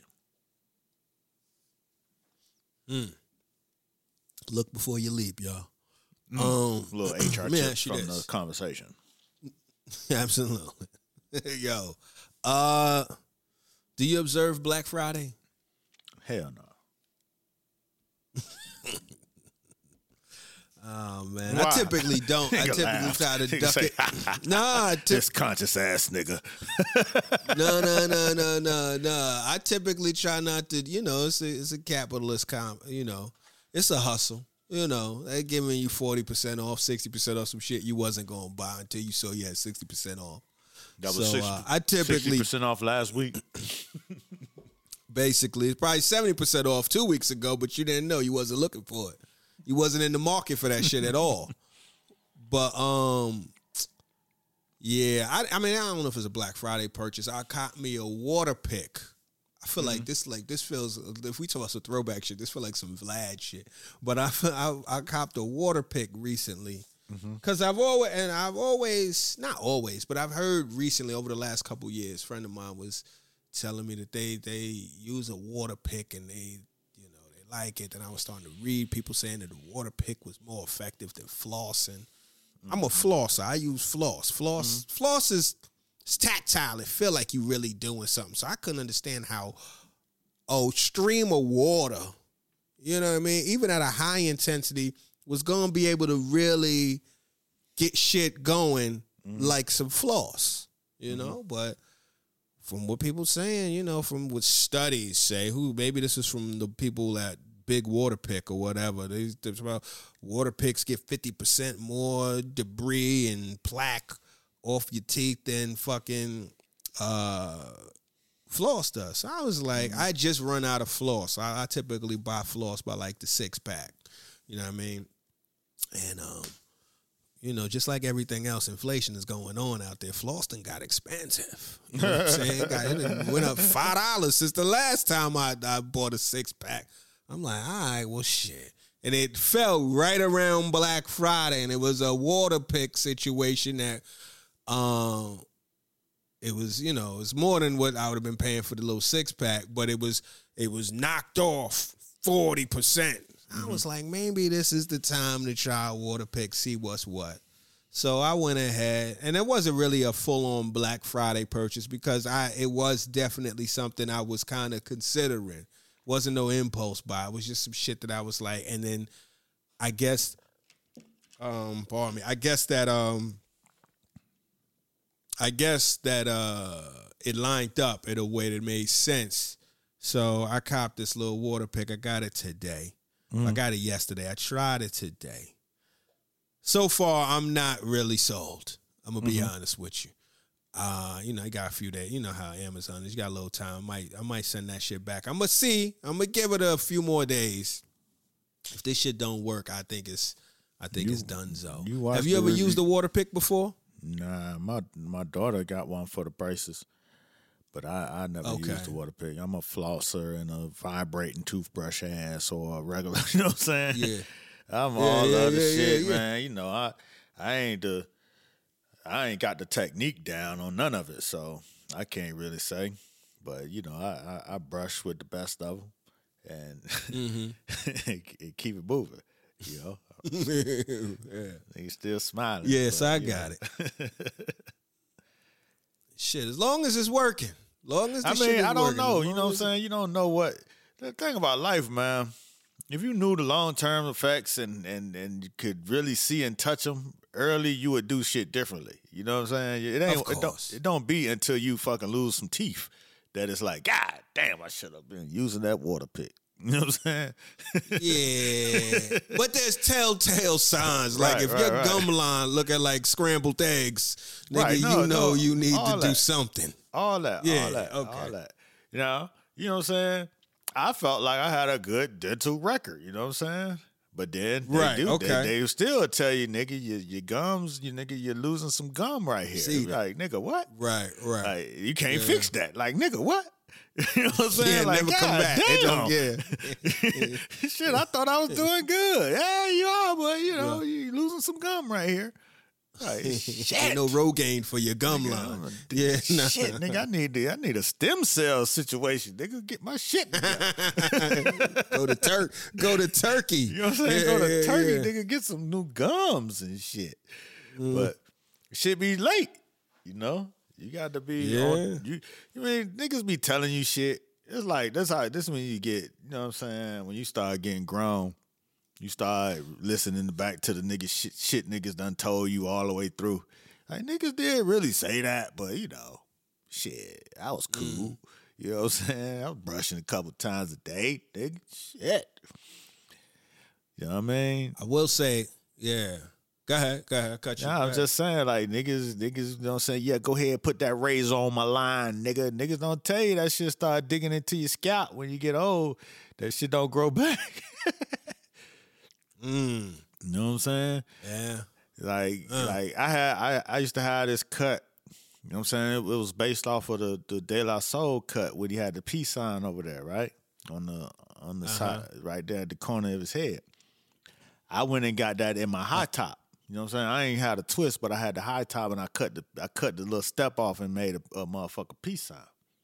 Mm. Look before you leap, y'all. Mm. Um, a little H R tip from this. the conversation. Absolutely. Yo, uh, do you observe Black Friday? Hell no. Oh man, Why? I typically don't. I typically laughed. try to Nigga duck say, it. Nah, I ty- this conscious ass nigga. no, no, no, no, no, no. I typically try not to. You know, it's a, it's a capitalist comp. You know, it's a hustle. You know, they giving you forty percent off, sixty percent off some shit you wasn't gonna buy until you saw you had sixty percent off. That was so, sixty, uh, I typically sixty percent off last week. Basically, it's probably seventy percent off two weeks ago, but you didn't know, you wasn't looking for it. You wasn't in the market for that shit at all. But um, yeah, I, I mean, I don't know if it's a Black Friday purchase. I caught me a water pick. I feel mm-hmm. like this, like this feels. If we talk about some throwback shit, this feel like some Vlad shit. But I, I, I copped a water pick recently because mm-hmm. I've always, and I've always, not always, but I've heard recently over the last couple years, a friend of mine was telling me that they they use a water pick and they. like it, and I was starting to read people saying that the water pick was more effective than flossing. Mm-hmm. I'm a flosser. I use floss. Floss mm-hmm. floss is it's tactile. It feel like you really doing something. So I couldn't understand how a stream of water, you know what I mean, even at a high intensity, was going to be able to really get shit going mm-hmm. like some floss, you mm-hmm. know? But from what people saying, you know, from what studies say, who maybe this is from the people at Big Water Pick or whatever. They, there's about water picks get fifty percent more debris and plaque off your teeth than fucking uh, floss does. So I was like, mm-hmm. I just run out of floss. I, I typically buy floss by like the six pack. You know what I mean? And um. You know, just like everything else, inflation is going on out there. Floss done got expensive. You know what I'm saying? It, got, it went up five dollars since the last time I, I bought a six-pack. I'm like, all right, well, shit. And it fell right around Black Friday, and it was a water pick situation that um, it was, you know, it's more than what I would have been paying for the little six-pack, but it was it was knocked off forty percent. I was like, maybe this is the time to try a water pick, see what's what. So I went ahead, and it wasn't really a full-on Black Friday purchase because I it was definitely something I was kind of considering. Wasn't no impulse buy. It was just some shit that I was like, and then I guess, um, pardon me, I guess that, um, I guess that uh, it lined up in a way that made sense. So I copped this little water pick. I got it today. Mm. I got it yesterday. I tried it today. so far, I'm not really sold. I'm gonna be Mm-hmm. honest with you. Uh, you know, I got a few days. You know how Amazon is. You got a little time. I might, I might send that shit back. I'm gonna see. I'm gonna give it a few more days. If this shit don't work, I think it's, I think You- it's donezo. you watched Have you the ever review- used a water pick before? Nah, my my daughter got one for the braces, but I, I never Okay. used the water pick. I'm a flosser and a vibrating toothbrush ass or a regular. You know what I'm saying? Yeah. I'm Yeah, all yeah, other yeah, shit, yeah, yeah. man. You know, I I ain't the I ain't got the technique down on none of it, so I can't really say. But you know, I I, I brush with the best of them and, Mm-hmm. and keep it moving. You know, yeah. they still smiling. Yes, but, I you got know. it. Shit, as long as it's working. Long as the I shit mean, is I don't working, know. as You long know what I'm as- saying? You don't know what the thing about life, man. If you knew the long term effects and and and you could really see and touch them early, you would do shit differently. You know what I'm saying? It ain't. Of It course. don't. It don't be until you fucking lose some teeth that it's like, God damn, I should have been using that water pick. You know what I'm saying? Yeah, but there's telltale signs. Like Right, if right, your right. gum line look at like scrambled eggs, nigga, Right, no, you know no, you need all to do that. something. All that, Yeah, all that, okay. all that. You know, you know what I'm saying? I felt like I had a good dental record. You know what I'm saying? But then, they Right, do, okay. they, they still tell you, nigga, your, your gums, you nigga, you're losing some gum right here. See. Like, nigga, what? Right, right. Like, you can't Yeah. fix that. Like, nigga, what? You know what I'm saying? Yeah, like, never God come back. It don't- damn. yeah. Shit, I thought I was doing good. Yeah, you are, but you know, you losing some gum right here. Like, shit. Ain't no Rogaine for your gum Nigga, line. I'm a- Yeah, nah. Shit, nigga, I need to, I need a stem cell situation. Nigga, get my shit together. go to Turk. Go to Turkey. You know what I'm saying? Yeah, Go to yeah, Turkey, yeah. nigga, get some new gums and shit. Mm. But shit be late, you know? You got to be Yeah. on you you mean niggas be telling you shit. It's like that's how this is when you get, you know what I'm saying, when you start getting grown, you start listening back to the niggas shit, shit niggas done told you all the way through. Like niggas did really say that, but you know, shit, I was cool. Mm. You know what I'm saying? I was brushing a couple times a day, nigga. Shit. You know what I mean? I will say, yeah. Go ahead. Go ahead. I cut you. Nah, Go I'm ahead. just saying, like, niggas, niggas, you know what I'm saying? Yeah, go ahead, put that razor on my line, nigga. Niggas don't tell you that shit start digging into your scalp when you get old. That shit don't grow back. Mm, You know what I'm saying? yeah. Like, Uh. like I had, I, I used to have this cut. You know what I'm saying? It, it was based off of the the De La Soul cut when he had the peace sign over there, right on the on the Uh-huh. side, right there at the corner of his head. I went and got that in my high top. You know what I'm saying? I ain't had a twist, but I had the high top, and I cut the I cut the little step off and made a, a motherfucker peace sign.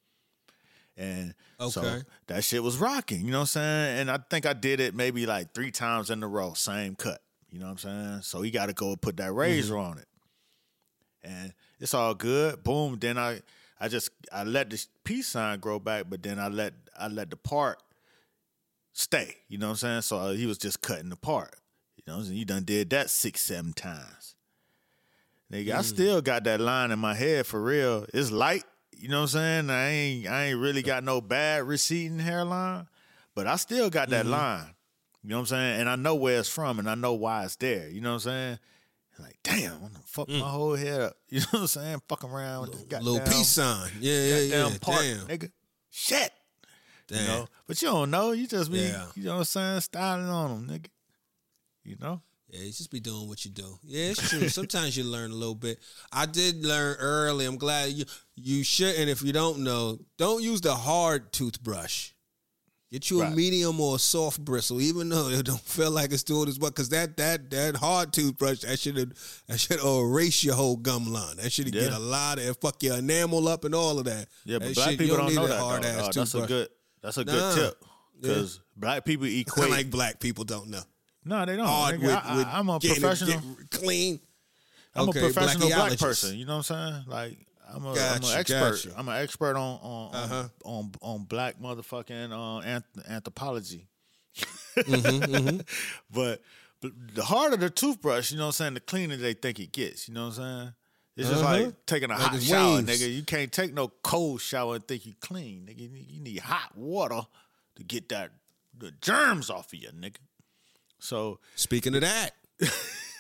And so Okay. that shit was rocking. You know what I'm saying? And I think I did it maybe like three times in a row, same cut. You know what I'm saying? So he got to go put that razor on it, and it's all good. Boom. Then I I just I let the peace sign grow back, but then I let I let the part stay. You know what I'm saying? So he was just cutting the part. You know, you done did that six, seven times. Nigga, I still got that line in my head for real. It's light, you know what I'm saying? I ain't I ain't really got no bad receding hairline, but I still got that line. You know what I'm saying? And I know where it's from and I know why it's there. You know what I'm saying? Like, damn, I'm gonna fuck my whole head up. You know what I'm saying? Fuck around with this goddamn, Little peace sign. Yeah, yeah, yeah. goddamn part, Damn. nigga. Shit. Damn. You know? But you don't know. You just be, Yeah. you know what I'm saying, styling on them, nigga. You know? Yeah, you just be doing what you do. Yeah, it's true. Sometimes you learn a little bit. I did learn early. I'm glad you you shouldn't. If you don't know, don't use the hard toothbrush. Get you a Right. medium or a soft bristle, even though it don't feel like it's doing as well. Because that that that hard toothbrush, that should that should erase your whole gum line. That should get Yeah. a lot of fuck your enamel up and all of that. Yeah, but That black shit, people you don't need know a that. hard though. ass Uh, that's a toothbrush. good. That's a good Nah. tip because black people It's equate. like black people don't know. no, they don't. Hard Nigga, with, I, with I, I'm a getting it- professional. get clean. I'm Okay, a professional black blackiologist. person. You know what I'm saying? Like I'm a, I'm Gotcha, an expert. gotcha. I'm an expert on on Uh-huh. on, on on black motherfucking uh, anth- anthropology. Mm-hmm, But, but the harder the toothbrush, you know what I'm saying, the cleaner they think it gets. You know what I'm saying? It's just Uh-huh. like taking a Like hot his shower, wings. nigga. You can't take no cold shower and think you clean, nigga. You need, you need hot water to get that the germs off of you, nigga. So Speaking of that,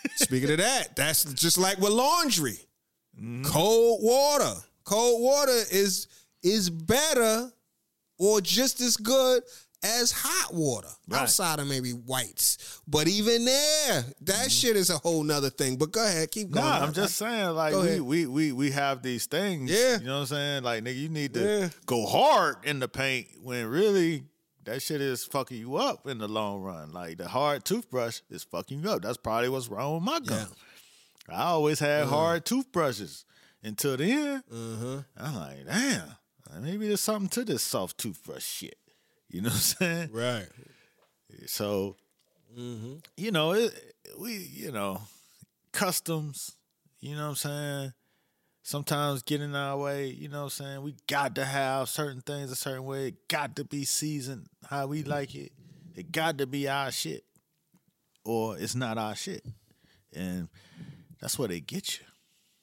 Speaking of that, that's just like with laundry. Mm-hmm. Cold water. Cold water is is better or just as good as hot water. Right. Outside of maybe whites. But even there, that mm-hmm. shit is a whole nother thing. But go ahead, keep going. Nah, I'm just saying, like, we, we we we have these things. Yeah. You know what I'm saying? Like, nigga, you need to Yeah. go hard in the paint when really that shit is fucking you up in the long run. Like, the hard toothbrush is fucking you up. That's probably what's wrong with my gum. Yeah. I always had uh-huh. hard toothbrushes until then. Uh-huh. I'm like, damn, maybe there's something to this soft toothbrush shit. You know what I'm saying? Right. So, mm-hmm. you know, it, we, you know, customs, you know what I'm saying? Sometimes get in our way, you know what I'm saying? We got to have certain things a certain way. It got to be seasoned how we like it. It got to be our shit. Or it's not our shit. And that's where they get you.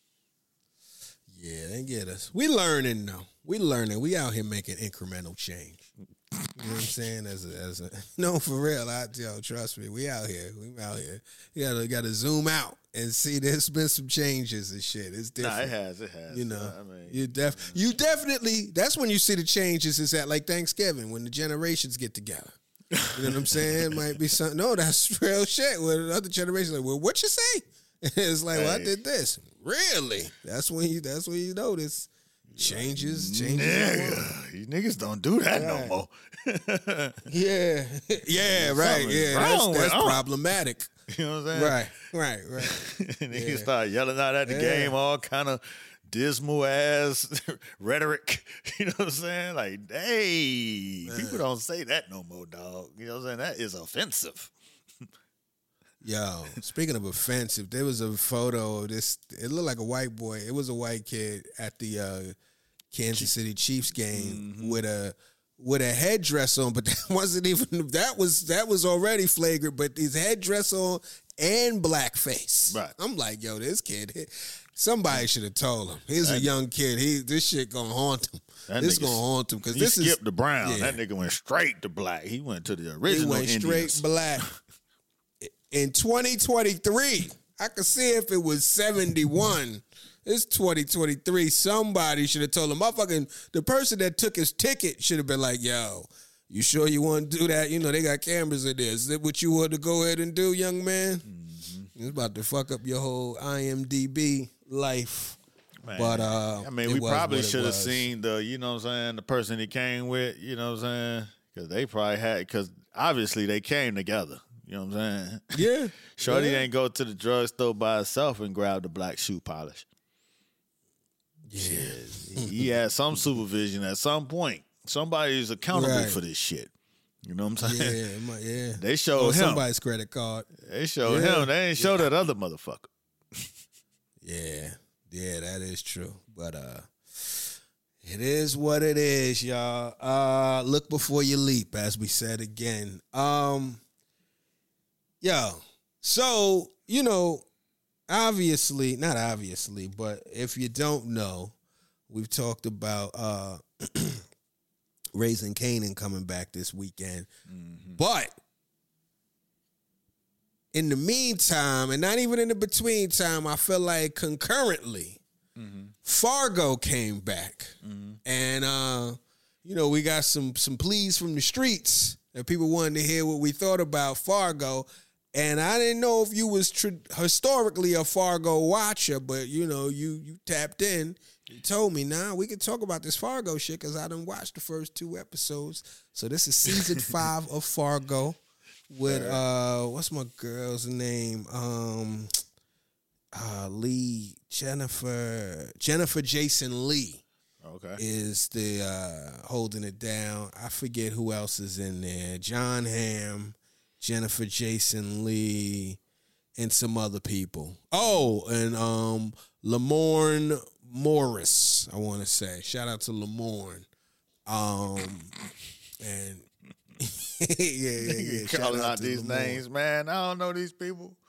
Yeah, they get us. We learning though. We learning. We out here making incremental change. You know what I'm saying? As a, as a no, for real. I yo, trust me. We out here. We out here. You gotta gotta zoom out and see. There's been some changes and shit. It's different. Nah, it has. It has. You know, I mean, you def you definitely. That's when you see the changes. Is at like Thanksgiving when the generations get together. You know what I'm saying? Might be something. No, that's real shit. When the other generation like, well, what you say? It's like, well, I did this. Really? That's when you. That's when you notice. Changes, changes. Nigga, you niggas don't do that right. no more. yeah, yeah, right. Yeah, that's, that's problematic. You know what I'm saying? Right, right, right. Niggas yeah. start yelling out at the yeah. game, all kind of dismal ass rhetoric. You know what I'm saying? Like, hey, Man. people don't say that no more, dog. You know what I'm saying? That is offensive. Yo, speaking of offensive, there was a photo of this. It looked like a white boy. It was a white kid at the uh, Kansas City Chiefs game mm-hmm. with a with a headdress on, but that wasn't even that was that was already flagrant. But his headdress on and blackface. Right. I'm like, yo, this kid. Somebody should have told him. He's that, a young kid. He this shit gonna haunt him. This gonna haunt him because this skipped is the brown. Yeah. That nigga went straight to black. He went to the original. He went Indians. straight black. In twenty twenty-three, I could see if it was seventy-one. It's twenty twenty-three. Somebody should have told him, motherfucking, the person that took his ticket should have been like, yo, you sure you want to do that? You know, they got cameras in there. Is that what you want to go ahead and do, young man? Mm-hmm. It's about to fuck up your whole I M D B life. Man. But, uh, I mean, we probably should have seen the, you know what I'm saying, the person he came with, you know what I'm saying? Because they probably had, because obviously they came together. You know what I'm saying? Yeah. Shorty yeah. ain't go to the drugstore by herself and grab the black shoe polish. Yeah. He had some supervision at some point. Somebody's accountable right. for this shit. You know what I'm saying? Yeah, yeah. They showed oh, him. Somebody's credit card. They showed yeah. him. They ain't show yeah. that other motherfucker. Yeah. Yeah, that is true. But uh it is what it is, y'all. Uh, look before you leap, as we said again. Um, yo, so, you know, obviously, not obviously, but if you don't know, we've talked about uh, Raising Kanan coming back this weekend. Mm-hmm. But in the meantime, and not even in the between time, I feel like concurrently, mm-hmm. Fargo came back. Mm-hmm. And, uh, you know, we got some some pleas from the streets and people wanted to hear what we thought about Fargo. And I didn't know if you was tr- historically a Fargo watcher, but, you know, you you tapped in. You told me, nah, we could talk about this Fargo shit because I done watched the first two episodes. So this is season five of Fargo with, uh, what's my girl's name? Um... Uh, Lee, Jennifer, Jennifer Jason Lee okay. is the uh, holding it down. I forget who else is in there. John Hamm, Jennifer Jason Lee, and some other people. Oh, and um, Lamorne Morris, I want to say. Shout out to Lamorne. Um, and yeah, yeah, yeah. Calling out, out these Lamorne. names, man. I don't know these people.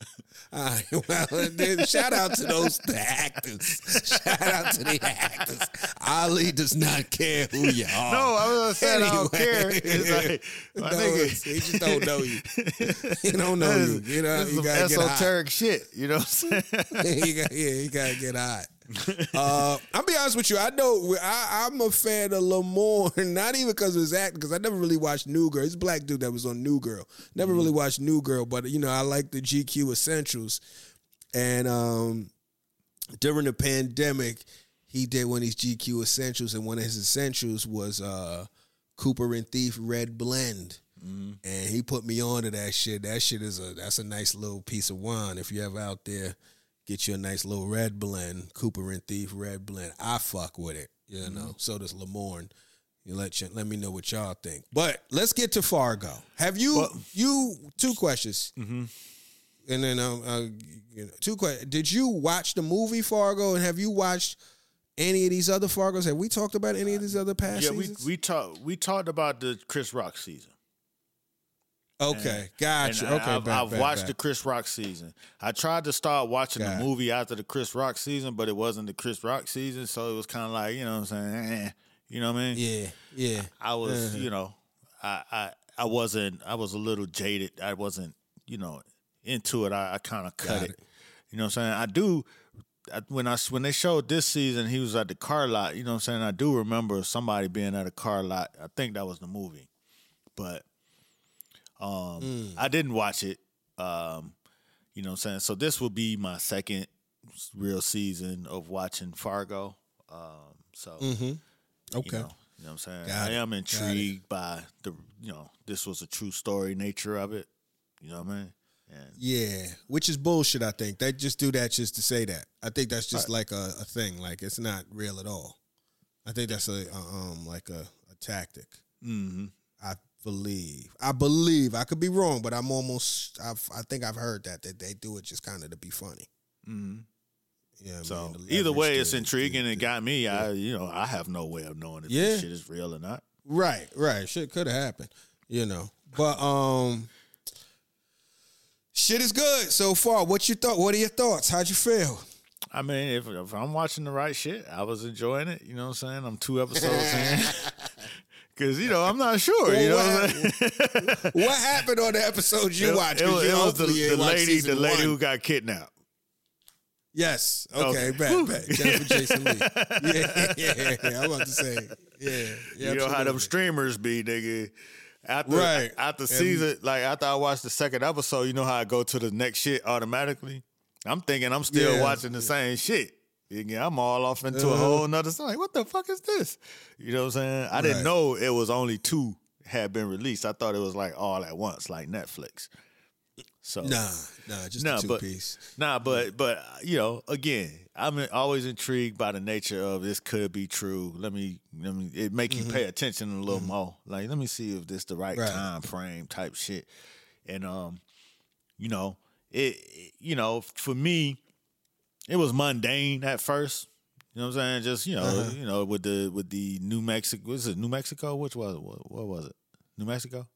All right, well, then, shout out to those the actors. Shout out to the actors. Ali does not care who you are. No, I was saying Anyway. I don't care. It's like, my no, nigga. he just don't know you. He don't know you. You know, This you is gotta some get hot. esoteric shit. You know what I'm saying? you got, yeah, you gotta get hot. Uh, I'll be honest with you. I know I, I'm a fan of Lamorne, not even because of his acting, because I never really watched New Girl. He's a black dude that was on New Girl. Never Mm-hmm. really watched New Girl, but you know I like the G Q Essentials. And um, during the pandemic, he did one of these G Q Essentials, and one of his essentials was uh, Cooper and Thief Red Blend. Mm-hmm. And he put me on to that shit. That shit is a that's a nice little piece of wine. If you're ever out there, get you a nice little red blend, Cooper and Thief Red Blend. I fuck with it, you know. Mm-hmm. So does Lamorne. You let you, let me know what y'all think. But let's get to Fargo. Have you well, you two questions? Mm-hmm. And then um, uh, you know, two questions. Did you watch the movie Fargo, and have you watched any of these other Fargos? Have we talked about any of these other past yeah, seasons? we we talked we talked about the Chris Rock season. Okay, and, gotcha. And okay, I've, back, I've back, watched back. the Chris Rock season. I tried to start watching Got the it. movie after the Chris Rock season, but it wasn't the Chris Rock season, so it was kind of like, you know what I'm saying? Eh, you know what I mean? Yeah, yeah. I was, uh-huh. you know, I, I I wasn't, I was a little jaded. I wasn't, you know, into it. I, I kind of cut Got it. it. You know what I'm saying? I do. I, when I when they showed this season, he was at the car lot. You know what I'm saying? I do remember somebody being at a car lot. I think that was the movie, but um, Mm. I didn't watch it. Um, you know what I'm saying? So this will be my second real season of watching Fargo. Um, so Mm-hmm. Okay. you know, you know what I'm saying? Got I it. am Got intrigued by the, you know, this was a true story nature of it. You know what I mean? And Yeah, which is bullshit, I think. They just do that just to say that. I think that's just like a, a thing. Like, it's not real at all. I think that's a um like a, a tactic. mm-hmm. I believe. I believe. I could be wrong, but I'm almost, I've, I think I've heard that, that they do it just kind of to be funny. Mm-hmm. Yeah, So man, either leverage way, to- it's intriguing. to- It got me. I, you know, I have no way of knowing if Yeah. this shit is real or not. Right, right. Shit could have happened, you know. But um, shit is good so far. What you thought? What are your thoughts? How'd you feel? I mean, if, if I'm watching the right shit, I was enjoying it. You know what I'm saying? I'm two episodes in. Because, you know, I'm not sure. You know Well, what I'm saying? What happened on the episodes you It- watched? It, 'Cause was, you it was the, hopefully the ain't watched lady, the season lady one. who got kidnapped. Yes. Okay. Okay. Bad. Bad. Jennifer Jason Lee. Yeah, yeah, yeah. I'm about to say. Yeah. yeah You know how them absolutely. streamers be, nigga. After, Right. after And- season, like after I watched the second episode, you know how I go to the next shit automatically? I'm thinking I'm still Yeah. watching the same shit. Yeah, I'm all off into a Uh-huh. whole nother thing. Like, what the fuck is this? You know what I'm saying? I didn't Right. know it was only two had been released. I thought it was like all at once, like Netflix. So Nah, nah, just Nah, a two but- piece. Nah, but but you know, again, I'm always intrigued by the nature of this could be true. Let me let me it make you pay attention a little more. Like, let me see if this the right, Right. time frame type shit. And um, you know, it, it you know, for me, it was mundane at first. You know what I'm saying? Just, you know, Uh-huh. you know, with the with the New Mexico, was it New Mexico? Which was it? What, what was it? New Mexico?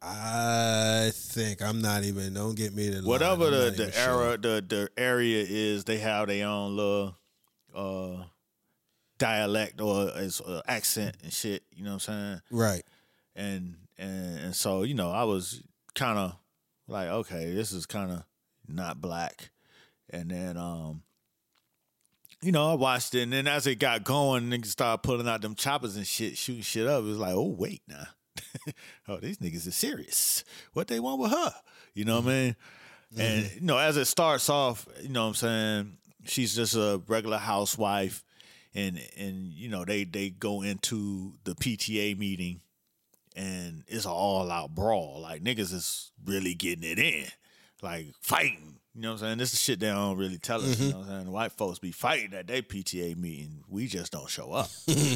I think I'm not even. Don't get me to Whatever line, I'm the, not the even era sure. the the area is, they have their own little uh, dialect or as uh, accent and shit. You know what I'm saying? Right. And and and so, you know, I was kind of like, okay, this is kind of not black. And then um, you know, I watched it, and then as it got going, niggas started pulling out them choppers and shit, shooting shit up. It was like, oh wait, now, oh, these niggas are serious. What they want with her? You know what I mean? Mm-hmm. And you know, as it starts off, you know what I'm saying, she's just a regular housewife, and and you know, they they go into the P T A meeting, and it's an all out brawl. Like, niggas is really getting it in, like fighting. You know what I'm saying? This is shit they don't really tell us. Mm-hmm. You know what I'm saying? The white folks be fighting at their P T A meeting. We just don't show up.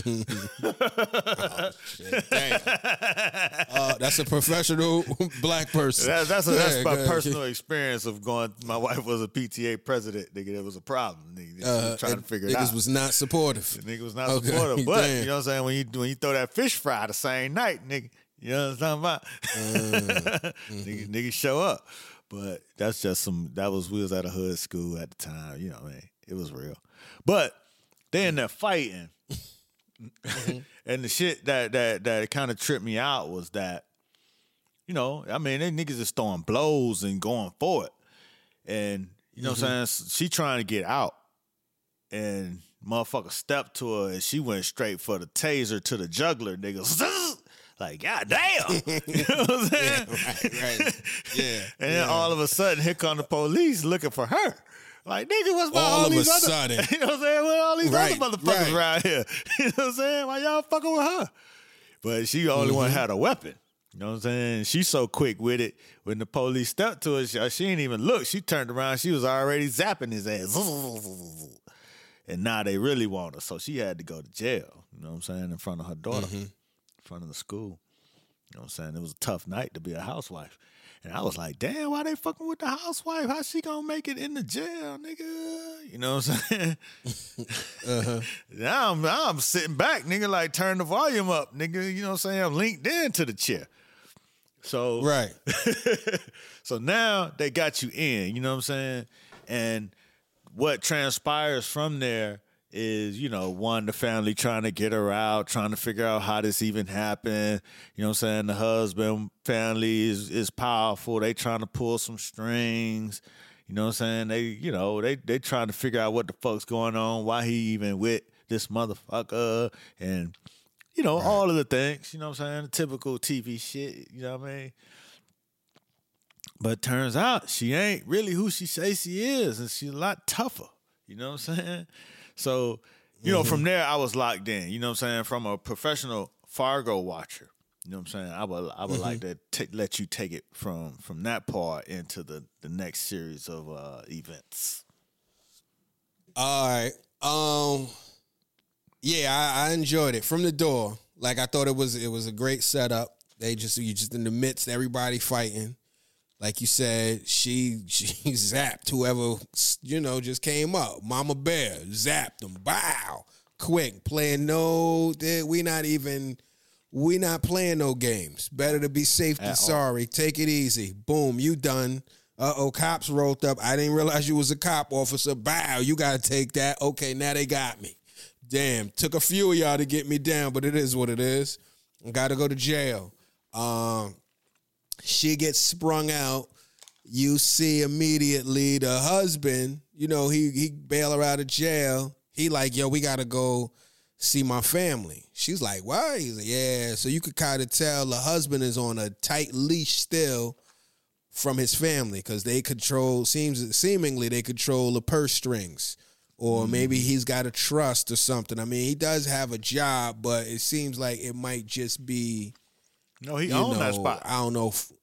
Oh, shit. Damn. Uh, that's a professional black person. That's that's, a, that's Yeah, my go ahead. personal experience of going. My wife was a P T A president. Nigga, there was a problem. Nigga, Uh, trying to and figure it niggas out. was not supportive. The nigga was not Okay, supportive. But damn. you know what I'm saying? When you when you throw that fish fry the same night, nigga, you know what I'm talking about? Uh, nigga, niggas show up. But that's just some. That was we was at a hood school at the time. You know, man, it was real. But they in there fighting, mm-hmm. and the shit that that that kind of tripped me out was that, you know, I mean, they niggas is throwing blows and going for it, and you know mm-hmm. what I'm saying. She trying to get out, and motherfucker stepped to her, and she went straight for the taser to the juggler. Niggas. Like, God damn. You know what I'm saying? Yeah, right, right. Yeah. And yeah. then all of a sudden, here come the police looking for her. Like, nigga, what's about all, all of these a other, sudden. You know what I'm saying? What all these right, other motherfuckers right. around here? You know what I'm saying? Why y'all fucking with her? But she the only mm-hmm. one had a weapon. You know what I'm saying? She's so quick with it. When the police stepped to her, she, she didn't even look. She turned around. She was already zapping his ass. And now they really want her. So she had to go to jail. You know what I'm saying? In front of her daughter. Mm-hmm. In front of the school. You know what I'm saying? It was a tough night to be a housewife. And I was like, damn, why they fucking with the housewife? How she gonna make it in the jail, nigga? You know what I'm saying? uh-huh. Now I'm, I'm sitting back, nigga, like turn the volume up, nigga. You know what I'm saying? I'm linked in to the chair. So, right. So now they got you in, you know what I'm saying? And what transpires from there is, you know, one, the family trying to get her out, trying to figure out how this even happened. You know what I'm saying? The husband family is is powerful. They trying to pull some strings. You know what I'm saying? They, you know, they they trying to figure out what the fuck's going on, why he even with this motherfucker, and, you know, right. all of the things, you know what I'm saying? The typical T V shit, you know what I mean? But turns out she ain't really who she says she is, and she's a lot tougher. You know what I'm saying? So, you know, mm-hmm. from there, I was locked in, you know what I'm saying? From a professional Fargo watcher, you know what I'm saying? I would I would mm-hmm. like to t- let you take it from from that part into the, the next series of uh, events. All right. Um, yeah, I, I enjoyed it from the door. Like, I thought it was it was a great setup. They just, you just in the midst, everybody fighting. Like you said, she she zapped whoever, you know, just came up. Mama Bear zapped them. Bow. Quick. Playing no, we not even, we not playing no games. Better to be safe than sorry. Take it easy. Boom, you done. Uh-oh, cops rolled up. I didn't realize you was a cop officer. Bow, you got to take that. Okay, now they got me. Damn, took a few of y'all to get me down, but it is what it is. Got to go to jail. Um... She gets sprung out. You see immediately the husband, you know, he he bail her out of jail. He like, yo, we got to go see my family. She's like, why? He's like, yeah. So you could kind of tell the husband is on a tight leash still from his family because they control, seems seemingly they control the purse strings. Or maybe he's got a trust or something. I mean, he does have a job, but it seems like it might just be... No, he owned that spot. I don't know. If,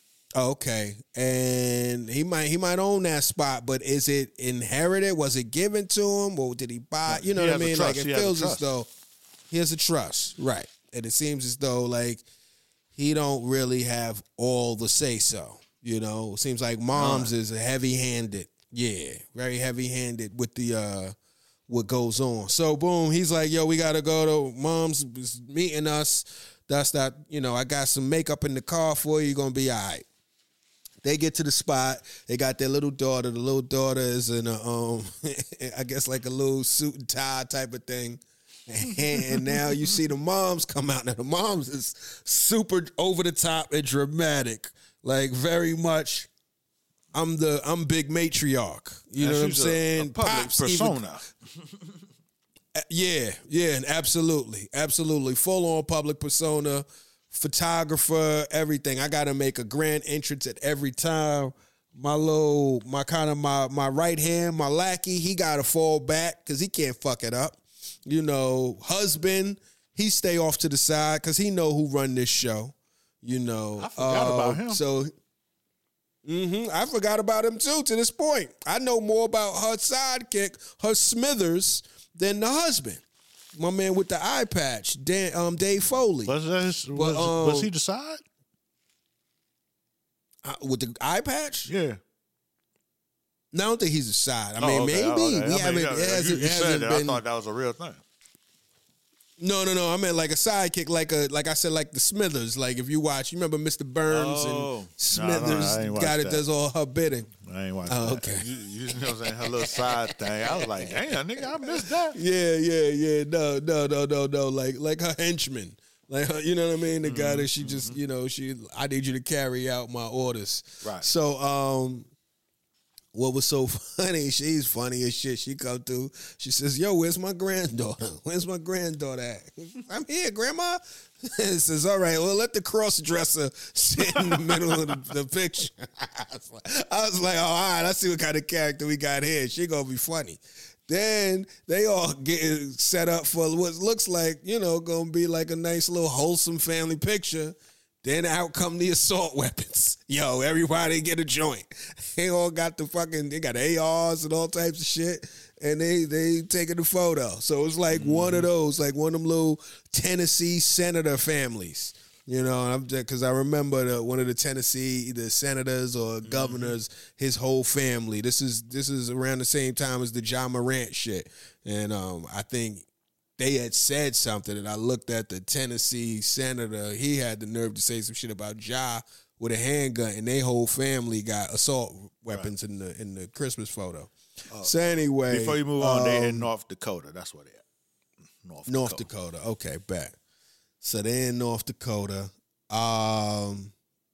okay, and he might he might own that spot, but is it inherited? Was it given to him, or did he buy? You know what I mean? Like it feels as though he has a trust, right? And it seems as though like he don't really have all the say so. You know, it seems like Mom's uh. is heavy handed. Yeah, very heavy handed with the uh, what goes on. So boom, he's like, yo, we gotta go to Mom's is meeting us. That's that, you know, I got some makeup in the car for you. You're going to be all right. They get to the spot. They got their little daughter. The little daughter is in a, um, I guess like a little suit and tie type of thing. And now you see the moms come out. Now the moms is super over the top and dramatic. Like very much, I'm the, I'm big matriarch. You yeah, know what I'm saying? A, a public Pops persona. Even, Yeah, yeah, and absolutely, absolutely. Full on public persona, photographer, everything. I got to make a grand entrance at every time. My little, my kind of, my my right hand, my lackey, he got to fall back because he can't fuck it up. You know, husband, he stay off to the side because he know who run this show. You know. I forgot uh, about him. So, mm-hmm, I forgot about him too to this point. I know more about her sidekick, her Smithers, than the husband. My man with the eye patch, Dan, um, Dave Foley. Was, that his, but, was, um, was he the side? Uh, with the eye patch? Yeah. No, I don't think he's a side. I oh, mean, okay, maybe. okay. We I mean, haven't, yeah, it hasn't, you, you hasn't said been. I thought that was a real thing. No, no, no. I meant like a sidekick, like a like I said, like the Smithers. Like if you watch, you remember Mister Burns Oh. and Smithers, No, no, I ain't watched guy that that. does all her bidding. I ain't watching Oh, that. okay. You, you know what I'm saying? Her little side thing. I was like, damn, nigga, I missed that. Yeah, yeah, yeah. No, no, no, no, no. Like like her henchman. Like her, you know what I mean? The Mm-hmm, guy that she just, you know, she I need you to carry out my orders. Right. So um what was so funny, she's funny as shit. She come through, she says, yo, where's my granddaughter? Where's my granddaughter at? I'm here, Grandma. It says, all right, well, let the cross-dresser sit in the middle of the, the picture. I, was like, I was like, oh, all right, I see what kind of character we got here. She gonna be funny. Then they all get set up for what looks like, you know, gonna be like a nice little wholesome family picture. Then out come the assault weapons. Yo, everybody get a joint. They all got the fucking, they got A Rs and all types of shit. And they they taking the photo. So it's like mm-hmm. one of those, like one of them little Tennessee senator families. You know, I'm because I remember the, one of the Tennessee either senators or governors, mm-hmm. his whole family. This is this is around the same time as the John Morant shit. And um, I think they had said something, and I looked at the Tennessee senator. He had the nerve to say some shit about Ja with a handgun, and their whole family got assault weapons right. in the in the Christmas photo. Uh, so anyway, before you move on, um, they in North Dakota. That's where they at. North, North Dakota. Dakota. Okay, bet. So they in North Dakota. Um,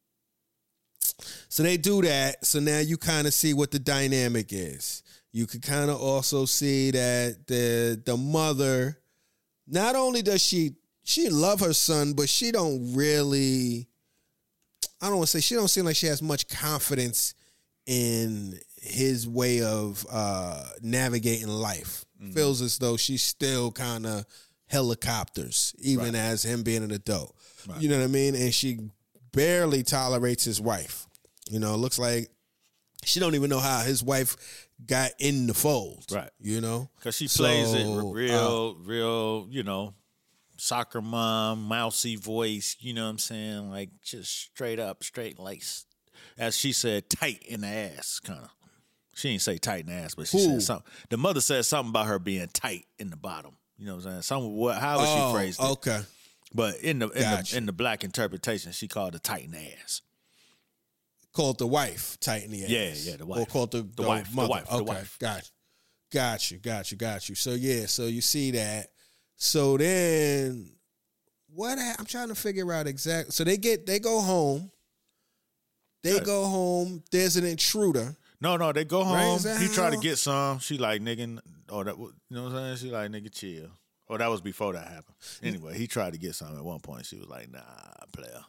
so they do that. So now you kind of see what the dynamic is. You can kind of also see that the the mother. Not only does she she love her son, but she don't really, I don't want to say, she don't seem like she has much confidence in his way of uh, navigating life. Mm-hmm. Feels as though she's still kind of helicopters, even right. as him being an adult. Right. You know what I mean? And she barely tolerates his wife. You know, it looks like she don't even know how his wife got in the fold, right? You know, because she plays so, it real, uh, real, you know, soccer mom, mousy voice. You know what I'm saying? Like just straight up, straight lace, as she said, tight in the ass, kind of. She didn't say tight in the ass, but she Ooh. said something. The mother said something about her being tight in the bottom. You know what I'm saying? Some what? However oh, she phrased it. Okay, but in the in, gotcha. the in the black interpretation, she called it tight in the ass. Called the wife tight in the ass. Yeah, yeah, the wife. Or called the, the the wife, mother. the wife, okay, the wife. Got you. Got you, got you, got you. So yeah, so you see that. So then what ha- I'm trying to figure out exactly. So they get they go home. They yeah. go home. There's an intruder. No, no, they go home. Right? He tried to get some. She like, nigga, or that, you know what I'm saying? She like, nigga, chill. Or that was before that happened. Anyway, he tried to get some at one point. She was like, nah, player.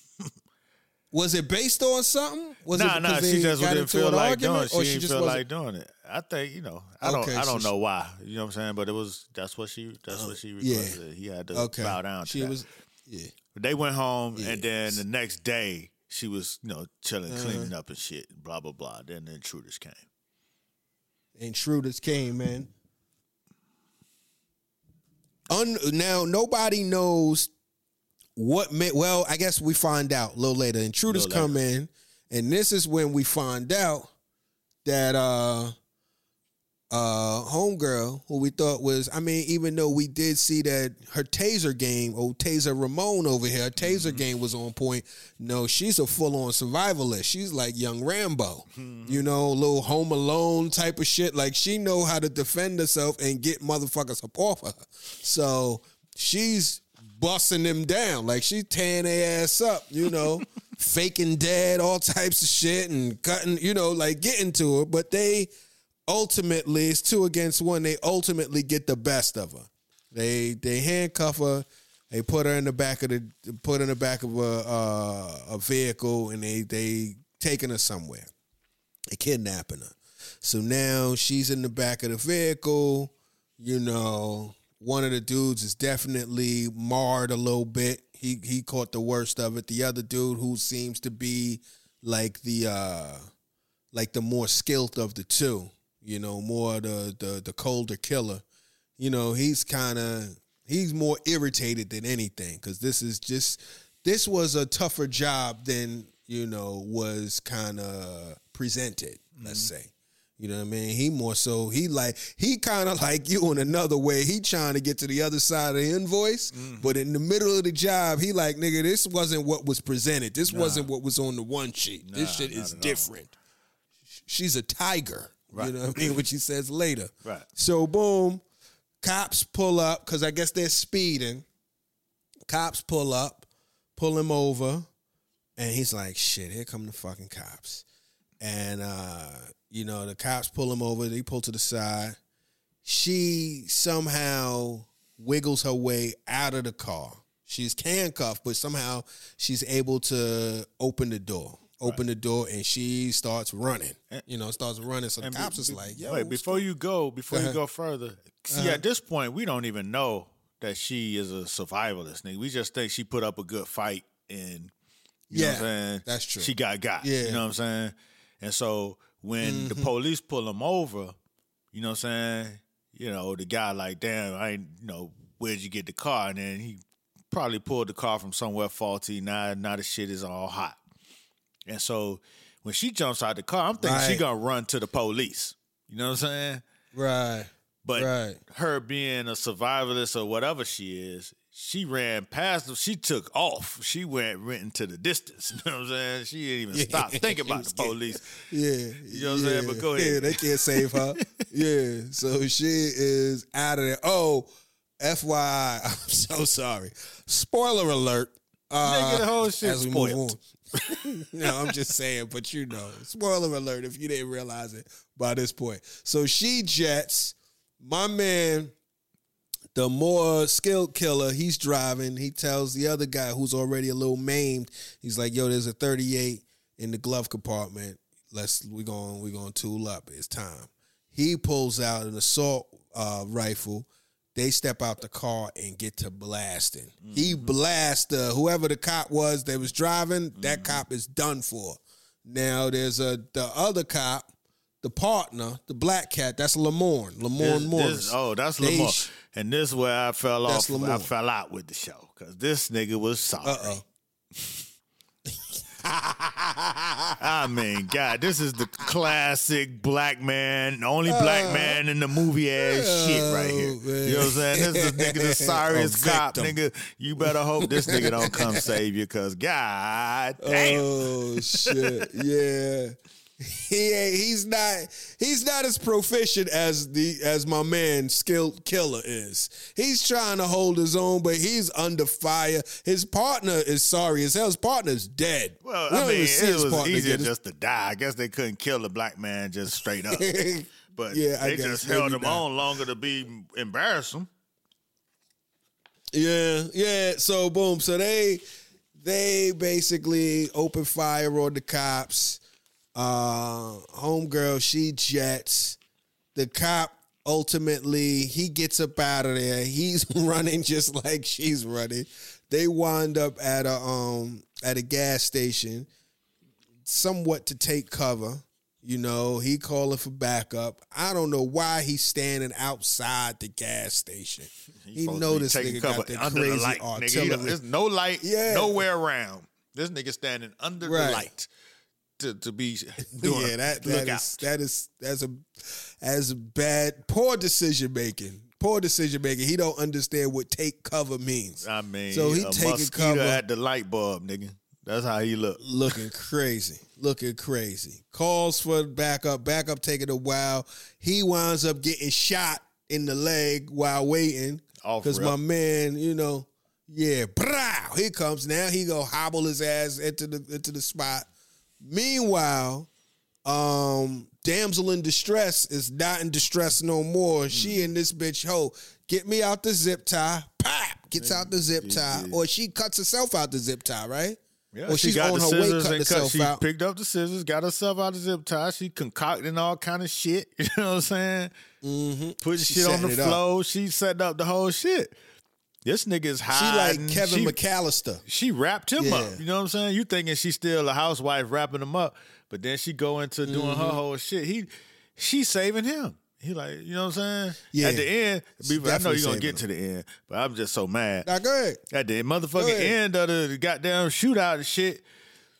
Was it based on something? Was nah, it nah. She just didn't feel like doing it. She, she didn't just feel wasn't... like doing it. I think you know. I don't. Okay, I don't so know she... why. You know what I'm saying? But it was. That's what she. That's uh, what she requested. Yeah. He had to okay. bow down to she that. was. Yeah. But they went home, yes. and then the next day she was, you know, chilling, uh-huh. cleaning up and shit. Blah blah blah. Then the intruders came. Intruders came, man. Un- now nobody knows what. May- well, I guess we find out a little later. Intruders little come later. in, and this is when we find out that uh, uh, homegirl, who we thought was, I mean, even though we did see that her taser game, oh Taser Ramon over here, her taser mm-hmm. game was on point. No, she's a full-on survivalist. She's like young Rambo, mm-hmm. you know, a little Home Alone type of shit. Like she know how to defend herself and get motherfuckers up off of her. So she's busting them down. Like she tearing their ass up, you know, faking dead, all types of shit and cutting, you know, like getting to her. But they ultimately, it's two against one. They ultimately get the best of her. They they handcuff her. They put her in the back of the put her in the back of a uh, a vehicle, and they they taking her somewhere. They kidnapping her. So now she's in the back of the vehicle. You know, one of the dudes is definitely marred a little bit. He he caught the worst of it. The other dude, who seems to be like the uh, like the more skilled of the two. You know, more the the the colder killer. You know, he's kind of he's more irritated than anything because this is just this was a tougher job than, you know, was kind of presented. Let's mm-hmm. say, You know what I mean? He more so, he like, he kind of like you in another way. He trying to get to the other side of the invoice, mm. but in the middle of the job, he like, nigga, this wasn't what was presented. This nah. wasn't what was on the one sheet. Nah, this shit is different. All. She's a tiger. Right. You know what I mean? Which he says later. Right. So boom, cops pull up, because I guess they're speeding. Cops pull up, pull him over, and he's like, shit, here come the fucking cops. And, uh, you know, the cops pull him over. They pull to the side. She somehow wiggles her way out of the car. She's handcuffed, but somehow she's able to open the door. Open right. the door, and she starts running. You know, starts running. So the cops be, is like, yo. Wait, before you go, before uh-huh. you go further, see, uh-huh. at this point, we don't even know that she is a survivalist, nigga. We just think she put up a good fight, and, you yeah, know what I'm saying? That's true. She got got. Yeah. You know what I'm saying? And so when mm-hmm. the police pull him over, you know what I'm saying? You know, the guy like, damn, I ain't, you know, where'd you get the car? And then he probably pulled the car from somewhere faulty. Now, now the shit is all hot. And so when she jumps out the car, I'm thinking right. she gonna run to the police. You know what I'm saying? Right. But right. her being a survivalist or whatever she is, she ran past them. She took off. She went went into the distance. You know what I'm saying? She didn't even yeah. stop thinking about the police. Yeah. You know what I'm yeah. saying? But go ahead. Yeah, they can't save her. yeah. So she is out of there. Oh, F Y I, I'm so sorry. Spoiler alert. Uh, Nigga, the whole shit as we spoiled. move on. No, I'm just saying, but you know, spoiler alert if you didn't realize it by this point. So she jets. My man, the more skilled killer, he's driving. He tells the other guy who's already a little maimed, he's like, yo, there's a thirty-eight in the glove compartment. Let's we going we going to tool up. It's time. He pulls out an assault uh, rifle. They step out the car and get to blasting. Mm-hmm. He blasts uh, whoever the cop was that was driving. Mm-hmm. That cop is done for. Now there's a the other cop. The partner, the black cat, that's Lamorne. Lamorne this, Morris. This, oh, that's Lamorne. Sh- and this is where I fell off. Lamorne. I fell out with the show because this nigga was sorry. Uh-oh. I mean, God, this is the classic black man, the only uh, black man in the movie ass uh, shit right here. Man. You know what I'm saying? This is nigga the sorriest cop, nigga. You better hope this nigga don't come save you because God damn. Oh, shit. Yeah. He ain't, he's not he's not as proficient as the as my man skilled killer is. He's trying to hold his own, but he's under fire. His partner is sorry as hell. His partner's dead. Well, we I mean, it was easier just to die. I guess they couldn't kill the black man just straight up. But yeah, they just held him not. on longer to be embarrassing. Yeah, yeah. So boom. So they they basically open fire on the cops. Uh, homegirl, she jets. The cop ultimately, he gets up out of there. He's running just like she's running. They wind up at a um at a gas station, somewhat to take cover. You know, he calling for backup. I don't know why he's standing outside the gas station. He, he know this nigga got the under crazy the light, artillery. Nigga, there's no light, yeah. nowhere around. This nigga standing under right. the light. To, to be doing yeah, that that is, that is that's a as bad poor decision making. Poor decision making. He don't understand what take cover means. I mean, so he a taking cover at the light bulb, nigga. That's how he look. Looking crazy. Looking crazy. Calls for backup. Backup taking a while. He winds up getting shot in the leg while waiting. Because my man, you know, yeah, brow. Here comes now. He go hobble his ass into the into the spot. Meanwhile, um, damsel in distress is not in distress no more. Mm. She and this bitch, ho, get me out the zip tie. Pop, gets out the zip tie. Yeah. Or she cuts herself out the zip tie, right? Yeah, or she she's got on the her way scissors cutting and cut. herself She out. picked up the scissors, got herself out the zip tie. She concocting all kind of shit. You know what I'm saying? Mm-hmm. Putting shit on the floor. She set up the whole shit. This nigga's hiding. She like Kevin she, McAllister. She wrapped him yeah. up. You know what I'm saying? You thinking she's still a housewife wrapping him up, but then she go into doing mm-hmm. her whole shit. He, she's saving him. He like, you know what I'm saying? Yeah. At the end, I know you're going to get to the end, but I'm just so mad. Now, go ahead. At the motherfucking end of the goddamn shootout and shit,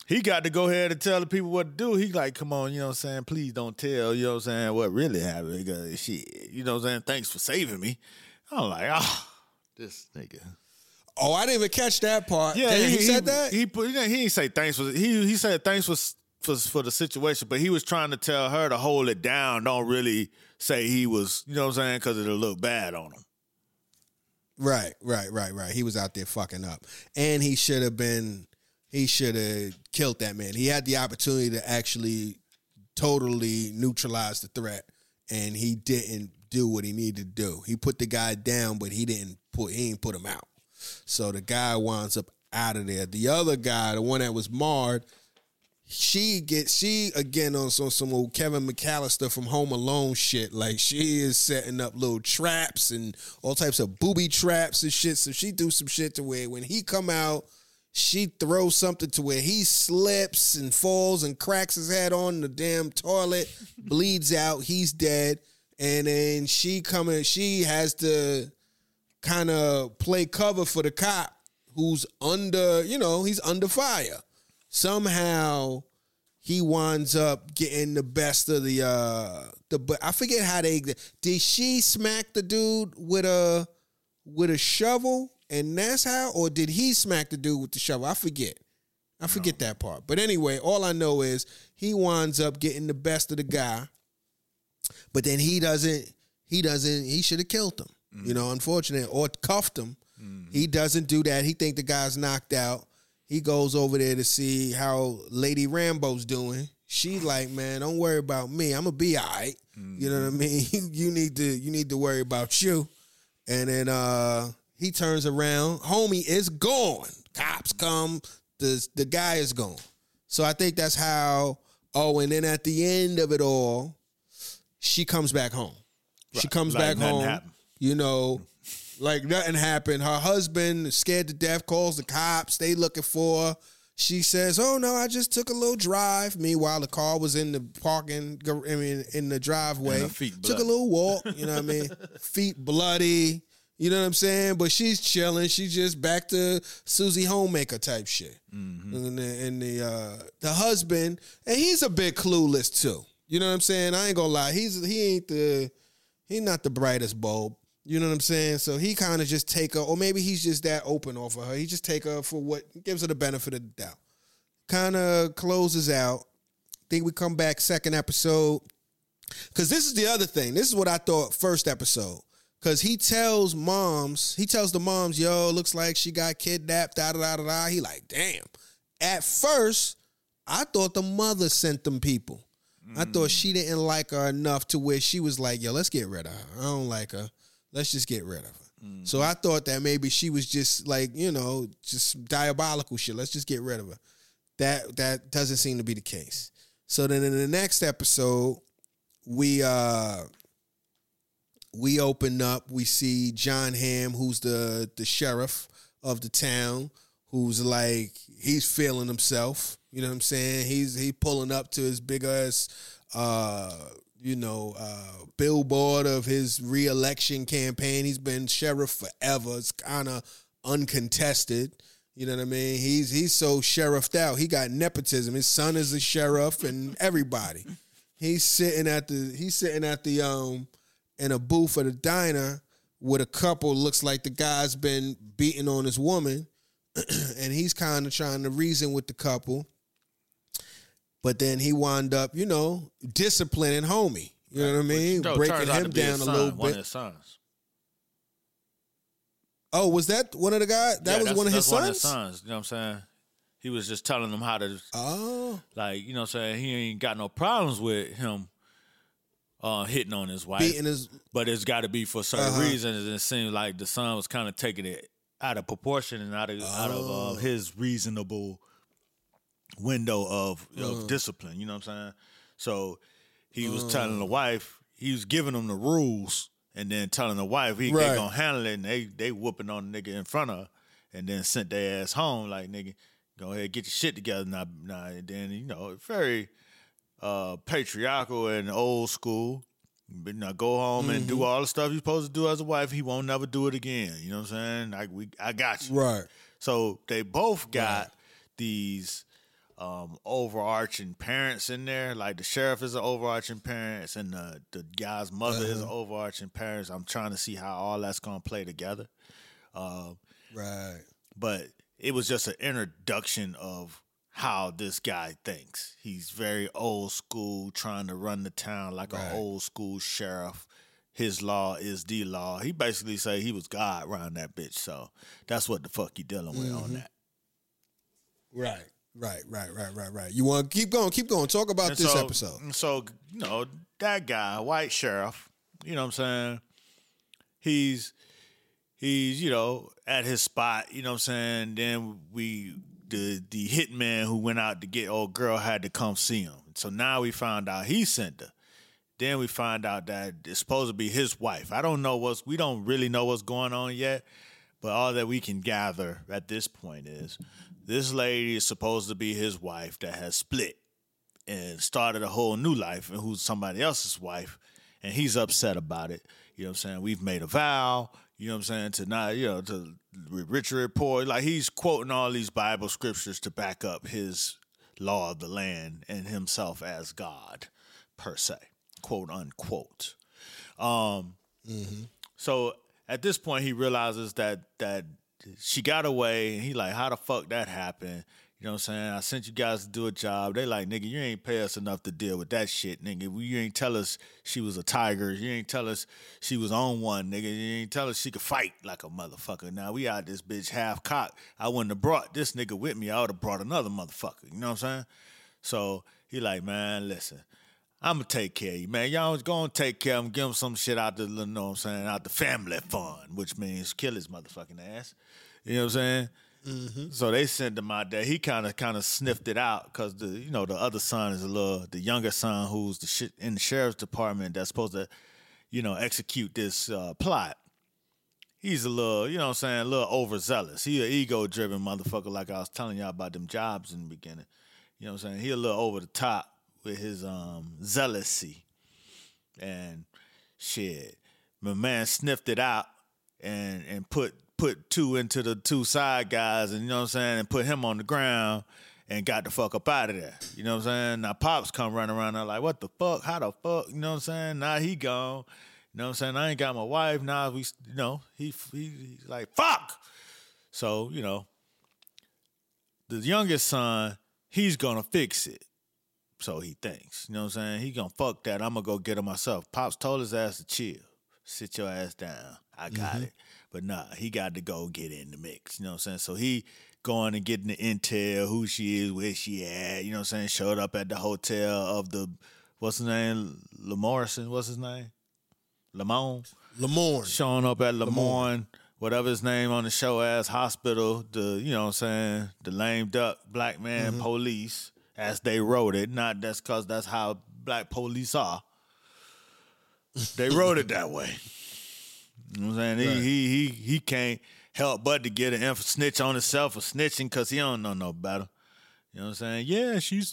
he got to go ahead and tell the people what to do. He like, come on, you know what I'm saying? Please don't tell, you know what I'm saying, what really happened. Because shit, you know what I'm saying? Thanks for saving me. I'm like, ah, oh, this nigga. Oh, I didn't even catch that part. Yeah, Damn, he, he, said that? He put. He didn't say thanks for. He he said thanks for for for the situation, but he was trying to tell her to hold it down. Don't really say he was. You know what I'm saying? Because it'll look bad on him. Right, right, right, right. He was out there fucking up, and he should have been. He should have killed that man. He had the opportunity to actually totally neutralize the threat, and he didn't do what he needed to do. He put the guy down, but he didn't put. He didn't put him out. So the guy winds up out of there. The other guy, the one that was marred, she gets she again on some some old Kevin McAllister from Home Alone shit. Like she is setting up little traps and all types of booby traps and shit. So she do some shit to where when he come out, she throws something to where he slips and falls and cracks his head on the damn toilet, bleeds out, he's dead. And then she coming, she has to kind of play cover for the cop who's under, you know, he's under fire. Somehow he winds up getting the best of the, uh, the, I forget how they, did she smack the dude with a, with a shovel and that's how, or did he smack the dude with the shovel? I forget. I forget no. that part. But anyway, all I know is he winds up getting the best of the guy, but then he doesn't, he doesn't, he should have killed him. You know, unfortunate, or cuffed him. Mm-hmm. He doesn't do that. He think the guy's knocked out. He goes over there to see how Lady Rambo's doing. She like, man, don't worry about me. I'm gonna be all right. Mm-hmm. You know what I mean? you need to you need to worry about you. And then uh, he turns around. Homie is gone. Cops come. The the guy is gone. So I think that's how. Oh, and then at the end of it all, she comes back home. Right. She comes like back home. Happened. You know, like nothing happened. Her husband, scared to death, calls the cops. They looking for her. She says, oh, no, I just took a little drive. Meanwhile, the car was in the parking, I mean, in the driveway. And her feet took a little walk, you know what I mean? Feet bloody, you know what I'm saying? But she's chilling. She's just back to Susie Homemaker type shit. Mm-hmm. And the, and the, uh, the husband, and he's a bit clueless too. You know what I'm saying? I ain't gonna lie. He's He ain't the, he not the brightest bulb. You know what I'm saying? So he kind of just take her, or maybe he's just that open off of her. He just take her for what gives her the benefit of the doubt. Kind of closes out. Think we come back second episode. Because this is the other thing. This is what I thought first episode. Because he tells moms, he tells the moms, yo, looks like she got kidnapped, da da da da da. He like, damn. At first, I thought the mother sent them people. Mm. I thought she didn't like her enough to where she was like, yo, let's get rid of her. I don't like her. Let's just get rid of her. Mm-hmm. So I thought that maybe she was just like, you know, just diabolical shit. Let's just get rid of her. That that doesn't seem to be the case. So then in the next episode, we uh we open up, we see John Hamm, who's the the sheriff of the town, who's like, he's feeling himself. You know what I'm saying? He's he pulling up to his big ass uh you know, uh, billboard of his re-election campaign. He's been sheriff forever. It's kind of uncontested. You know what I mean? He's he's so sheriffed out. He got nepotism. His son is a sheriff and everybody. He's sitting at the he's sitting at the um in a booth at a diner with a couple. Looks like the guy's been beating on his woman, and he's kind of trying to reason with the couple. But then he wound up, you know, disciplining homie. You know what I mean? No, breaking him down a little bit. One of his sons. Oh, was that one of the guys? That yeah, was one of his that's sons? One of his sons. You know what I'm saying? He was just telling them how to, oh, like, you know what I'm saying? He ain't got no problems with him uh, hitting on his wife. Beating his... But it's got to be for certain uh-huh. reasons. And it seemed like the son was kind of taking it out of proportion and out of, oh. out of uh, his reasonable window of, of uh. discipline. You know what I'm saying? So he was uh. telling the wife, he was giving them the rules and then telling the wife he right. they gonna handle it, and they they whooping on the nigga in front of her, and then sent their ass home like, nigga, go ahead, get your shit together. Now, now, and then, you know, very uh, patriarchal and old school. But now go home mm-hmm. and do all the stuff you're supposed to do as a wife. He won't never do it again. You know what I'm saying? Like, we, I got you. Right. So they both got right. these um, overarching parents in there. Like the sheriff is an overarching parents, and the the guy's mother uh-huh. is an overarching parents. I'm trying to see how all that's gonna play together. Uh, right. But it was just an introduction of how this guy thinks. He's very old school, trying to run the town like right. an old school sheriff. His law is the law. He basically say he was God around that bitch. So that's what the fuck he dealing with mm-hmm. on that. Right. Right, right, right, right, right. You want to keep going, keep going. Talk about and this so, episode. So, you know, that guy, white sheriff, you know what I'm saying? He's, he's, you know, at his spot, you know what I'm saying? Then we, the the hitman who went out to get old girl had to come see him. So now we found out he sent her. Then we find out that it's supposed to be his wife. I don't know what's, we don't really know what's going on yet, but all that we can gather at this point is this lady is supposed to be his wife that has split and started a whole new life and who's somebody else's wife, and he's upset about it. You know what I'm saying? We've made a vow, you know what I'm saying, to not, you know, to richer and poor. Like he's quoting all these Bible scriptures to back up his law of the land and himself as God, per se, quote unquote. Um, mm-hmm. So at this point, he realizes that that she got away, and he like, how the fuck that happened? You know what I'm saying? I sent you guys to do a job. They like, nigga, you ain't pay us enough to deal with that shit, nigga. You ain't tell us she was a tiger. You ain't tell us she was on one, nigga. You ain't tell us she could fight like a motherfucker. Now we out this bitch half cocked. I wouldn't have brought this nigga with me. I would have brought another motherfucker. You know what I'm saying? So he like, man, listen, I'm going to take care of you, man. Y'all going to take care of him, give him some shit out the, you know what I'm saying, out the family fund, which means kill his motherfucking ass. You know what I'm saying? Mm-hmm. So they sent him out there. He kind of kind of sniffed it out because the you know the other son is a little the younger son who's the shit in the sheriff's department that's supposed to you know execute this uh, plot. He's a little you know what I'm saying a little overzealous. He an ego driven motherfucker like I was telling y'all about them jobs in the beginning. You know what I'm saying? He a little over the top with his um, zealousy and shit. My man sniffed it out and and put. put two into the two side guys and, you know what I'm saying, and put him on the ground and got the fuck up out of there. You know what I'm saying? Now Pops come running around there like, what the fuck? How the fuck? You know what I'm saying? Now he gone. You know what I'm saying? I ain't got my wife. Now we, you know, he, he he's like, fuck! So, you know, the youngest son, he's gonna fix it. So he thinks. You know what I'm saying? He gonna fuck that. I'm gonna go get him myself. Pops told his ass to chill. Sit your ass down. I got mm-hmm. it. But nah, he got to go get in the mix. You know what I'm saying? So he going and getting the intel, who she is, where she at. You know what I'm saying? Showed up at the hotel of the, what's his name? Lamorrison, what's his name? Lamone? Lamorne. Showing up at Lamorne, whatever his name on the show as, hospital, the, you know what I'm saying, the lame duck black man mm-hmm. police, as they wrote it. Not that's because that's how black police are. They wrote it that way. You know what I'm saying? Right. He, he he he can't help but to get an inf- snitch on himself for snitching because he don't know no better. You know what I'm saying? Yeah, she's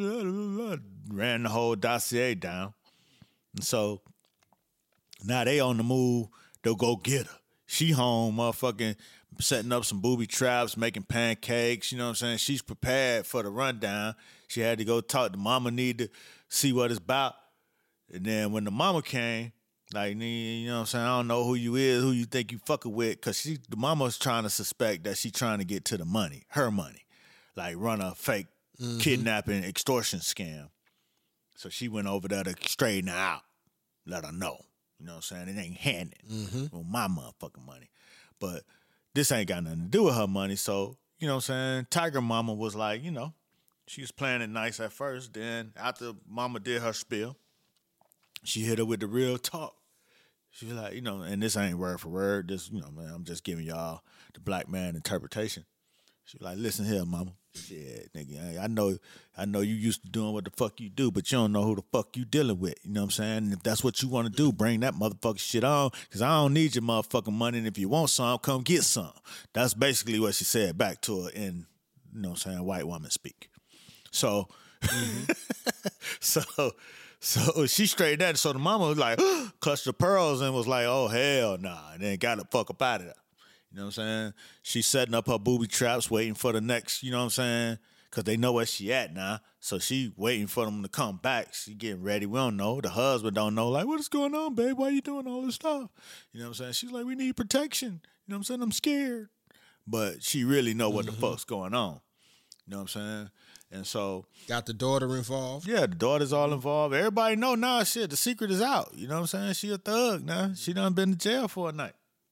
ran the whole dossier down. And so now they on the move, they'll go get her. She home, motherfucking setting up some booby traps, making pancakes, you know what I'm saying? She's prepared for the rundown. She had to go talk to mama, need to see what it's about. And then when the mama came, like, you know what I'm saying? I don't know who you is, who you think you fucking with, because she, the mama's trying to suspect that she trying to get to the money, her money, like run a fake mm-hmm. kidnapping extortion scam. So she went over there to straighten her out, let her know. You know what I'm saying? It ain't handing mm-hmm. on my motherfucking money. But this ain't got nothing to do with her money. So, you know what I'm saying? Tiger Mama was like, you know, she was playing it nice at first. Then after Mama did her spiel, she hit her with the real talk. She was like, you know, and this ain't word for word. This, you know, man, I'm just giving y'all the black man interpretation. She was like, listen here, mama. Shit, nigga, I know, I know you used to doing what the fuck you do, but you don't know who the fuck you dealing with. You know what I'm saying? And if that's what you want to do, bring that motherfucking shit on, because I don't need your motherfucking money. And if you want some, come get some. That's basically what she said back to her in, you know what I'm saying, white woman speak. So, mm-hmm. so. So she straightened that. So the mama was like, clutched the pearls and was like, oh, hell nah. And then got the fuck up out of there. You know what I'm saying? She's setting up her booby traps, waiting for the next, you know what I'm saying? because they know where she at now. So she waiting for them to come back. She getting ready. We don't know. The husband don't know. Like, what is going on, babe? Why you doing all this stuff? You know what I'm saying? She's like, we need protection. You know what I'm saying? I'm scared. But she really know what mm-hmm. the fuck's going on. You know what I'm saying? And so... Got the daughter involved? Yeah, the daughter's all involved. Everybody know now, shit, the secret is out. You know what I'm saying? She a thug now. She done been to jail for a night.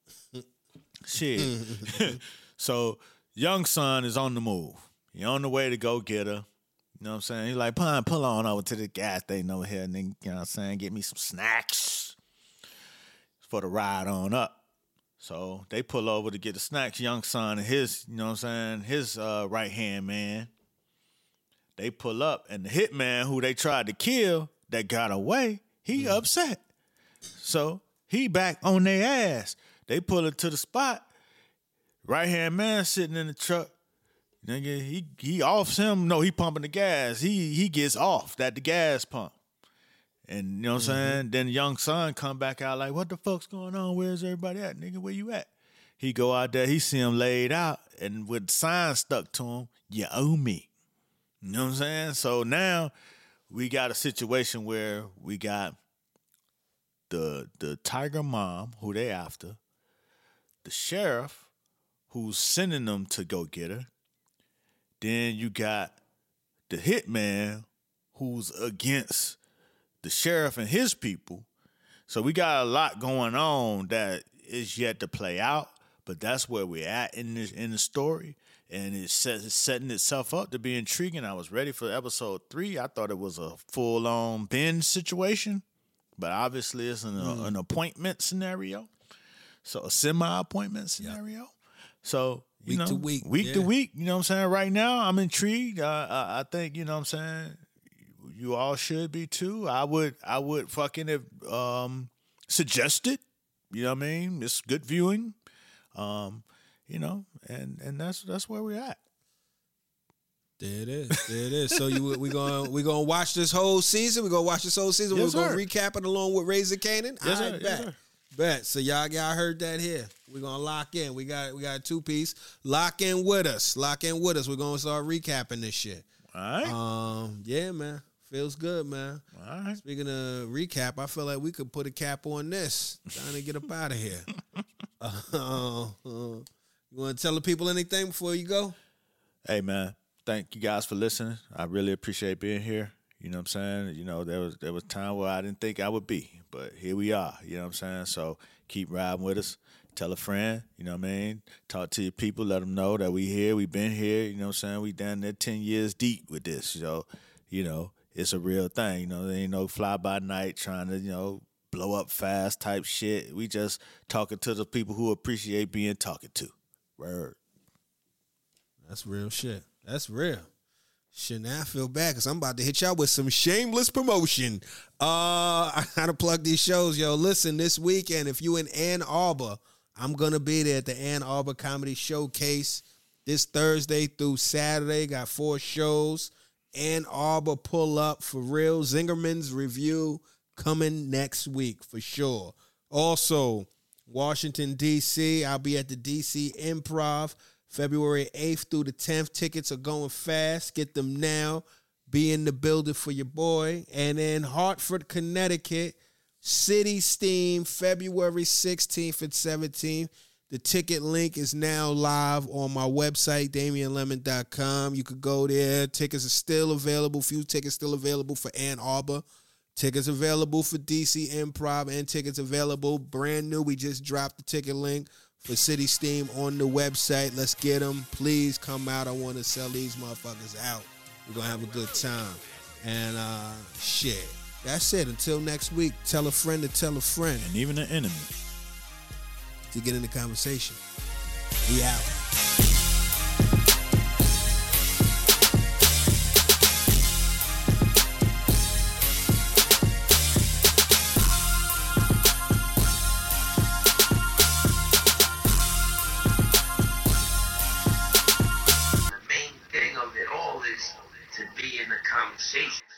Shit. So, young son is on the move. He on the way to go get her. You know what I'm saying? He like, Pun, pull on over to the gas station over here, and then, you know what I'm saying, get me some snacks for the ride on up. So they pull over to get the snacks. Young son and his, you know what I'm saying, his uh, right-hand man. They pull up, and the hitman who they tried to kill that got away, he mm. upset. So he back on their ass. They pull it to the spot. Right-hand man sitting in the truck. Nigga, he he offs him. No, he pumping the gas. He he gets off at the gas pump. And you know what I'm mm-hmm. saying? Then the young son come back out like, what the fuck's going on? Where's everybody at? Nigga, where you at? He go out there, he see him laid out, and with signs stuck to him, you owe me. You know what I'm saying? So now we got a situation where we got the the Tiger mom, who they after, the sheriff, who's sending them to go get her. Then you got the hitman, who's against the sheriff and his people. So we got a lot going on that is yet to play out, but that's where we're at in this in the story. And it's, set, it's setting itself up to be intriguing. I was ready for episode three. I thought it was a full-on binge situation, but obviously it's an, mm. an appointment scenario. So a semi-appointment scenario. Yep. So, you week know, to week. Week yeah. to week. You know what I'm saying? Right now, I'm intrigued. Uh, I, I think, you know what I'm saying, you all should be too. I would I would fucking have um, suggested, you know what I mean? It's good viewing. Um, you know, and, and that's that's where we're at. There it is. There it is. So you we gonna we gonna watch this whole season. We're gonna watch this whole season. Yes, We're sir. gonna recap it along with Raising Canaan. Yes, All sir. right, Yes, bet. sir. Bet. So y'all y'all heard that here. We're gonna lock in. We got we got a two piece. Lock in with us. Lock in with us. We're gonna start recapping this shit. All right. Um, yeah, man. Feels good, man. All right. Speaking of recap, I feel like we could put a cap on this. Trying to get up out of here. uh, uh, you want to tell the people anything before you go? Hey, man. Thank you guys for listening. I really appreciate being here. You know what I'm saying? You know, there was there was time where I didn't think I would be, but here we are. You know what I'm saying? So keep riding with us. Tell a friend, you know what I mean? Talk to your people. Let them know that we here. We been here. You know what I'm saying? We down there ten years deep with this. So, you know, it's a real thing. You know, there ain't no fly-by-night trying to, you know, blow up fast type shit. We just talking to the people who appreciate being talked to. Word. That's real shit. That's real. Shit, now I feel bad because I'm about to hit y'all with some shameless promotion. Uh, I gotta plug these shows, yo. Listen, this weekend, if you in Ann Arbor, I'm gonna be there at the Ann Arbor Comedy Showcase this Thursday through Saturday. Got four shows. Ann Arbor pull up for real. Zingerman's Review coming next week for sure. Also, Washington, D C, I'll be at the D C Improv February eighth through the tenth. Tickets are going fast. Get them now. Be in the building for your boy. And in Hartford, Connecticut, City Steam, February sixteenth and seventeenth. The ticket link is now live on my website, damian lemon dot com. You could go there. Tickets are still available. Few tickets still available for Ann Arbor. Tickets available for D C Improv, and tickets available brand new. We just dropped the ticket link for City Steam on the website. Let's get them. Please come out. I want to sell these motherfuckers out. We're going to have a good time. And uh, shit, that's it. Until next week, tell a friend to tell a friend. And even an enemy. To get in the conversation. We out. The main thing of it all is to be in the conversation.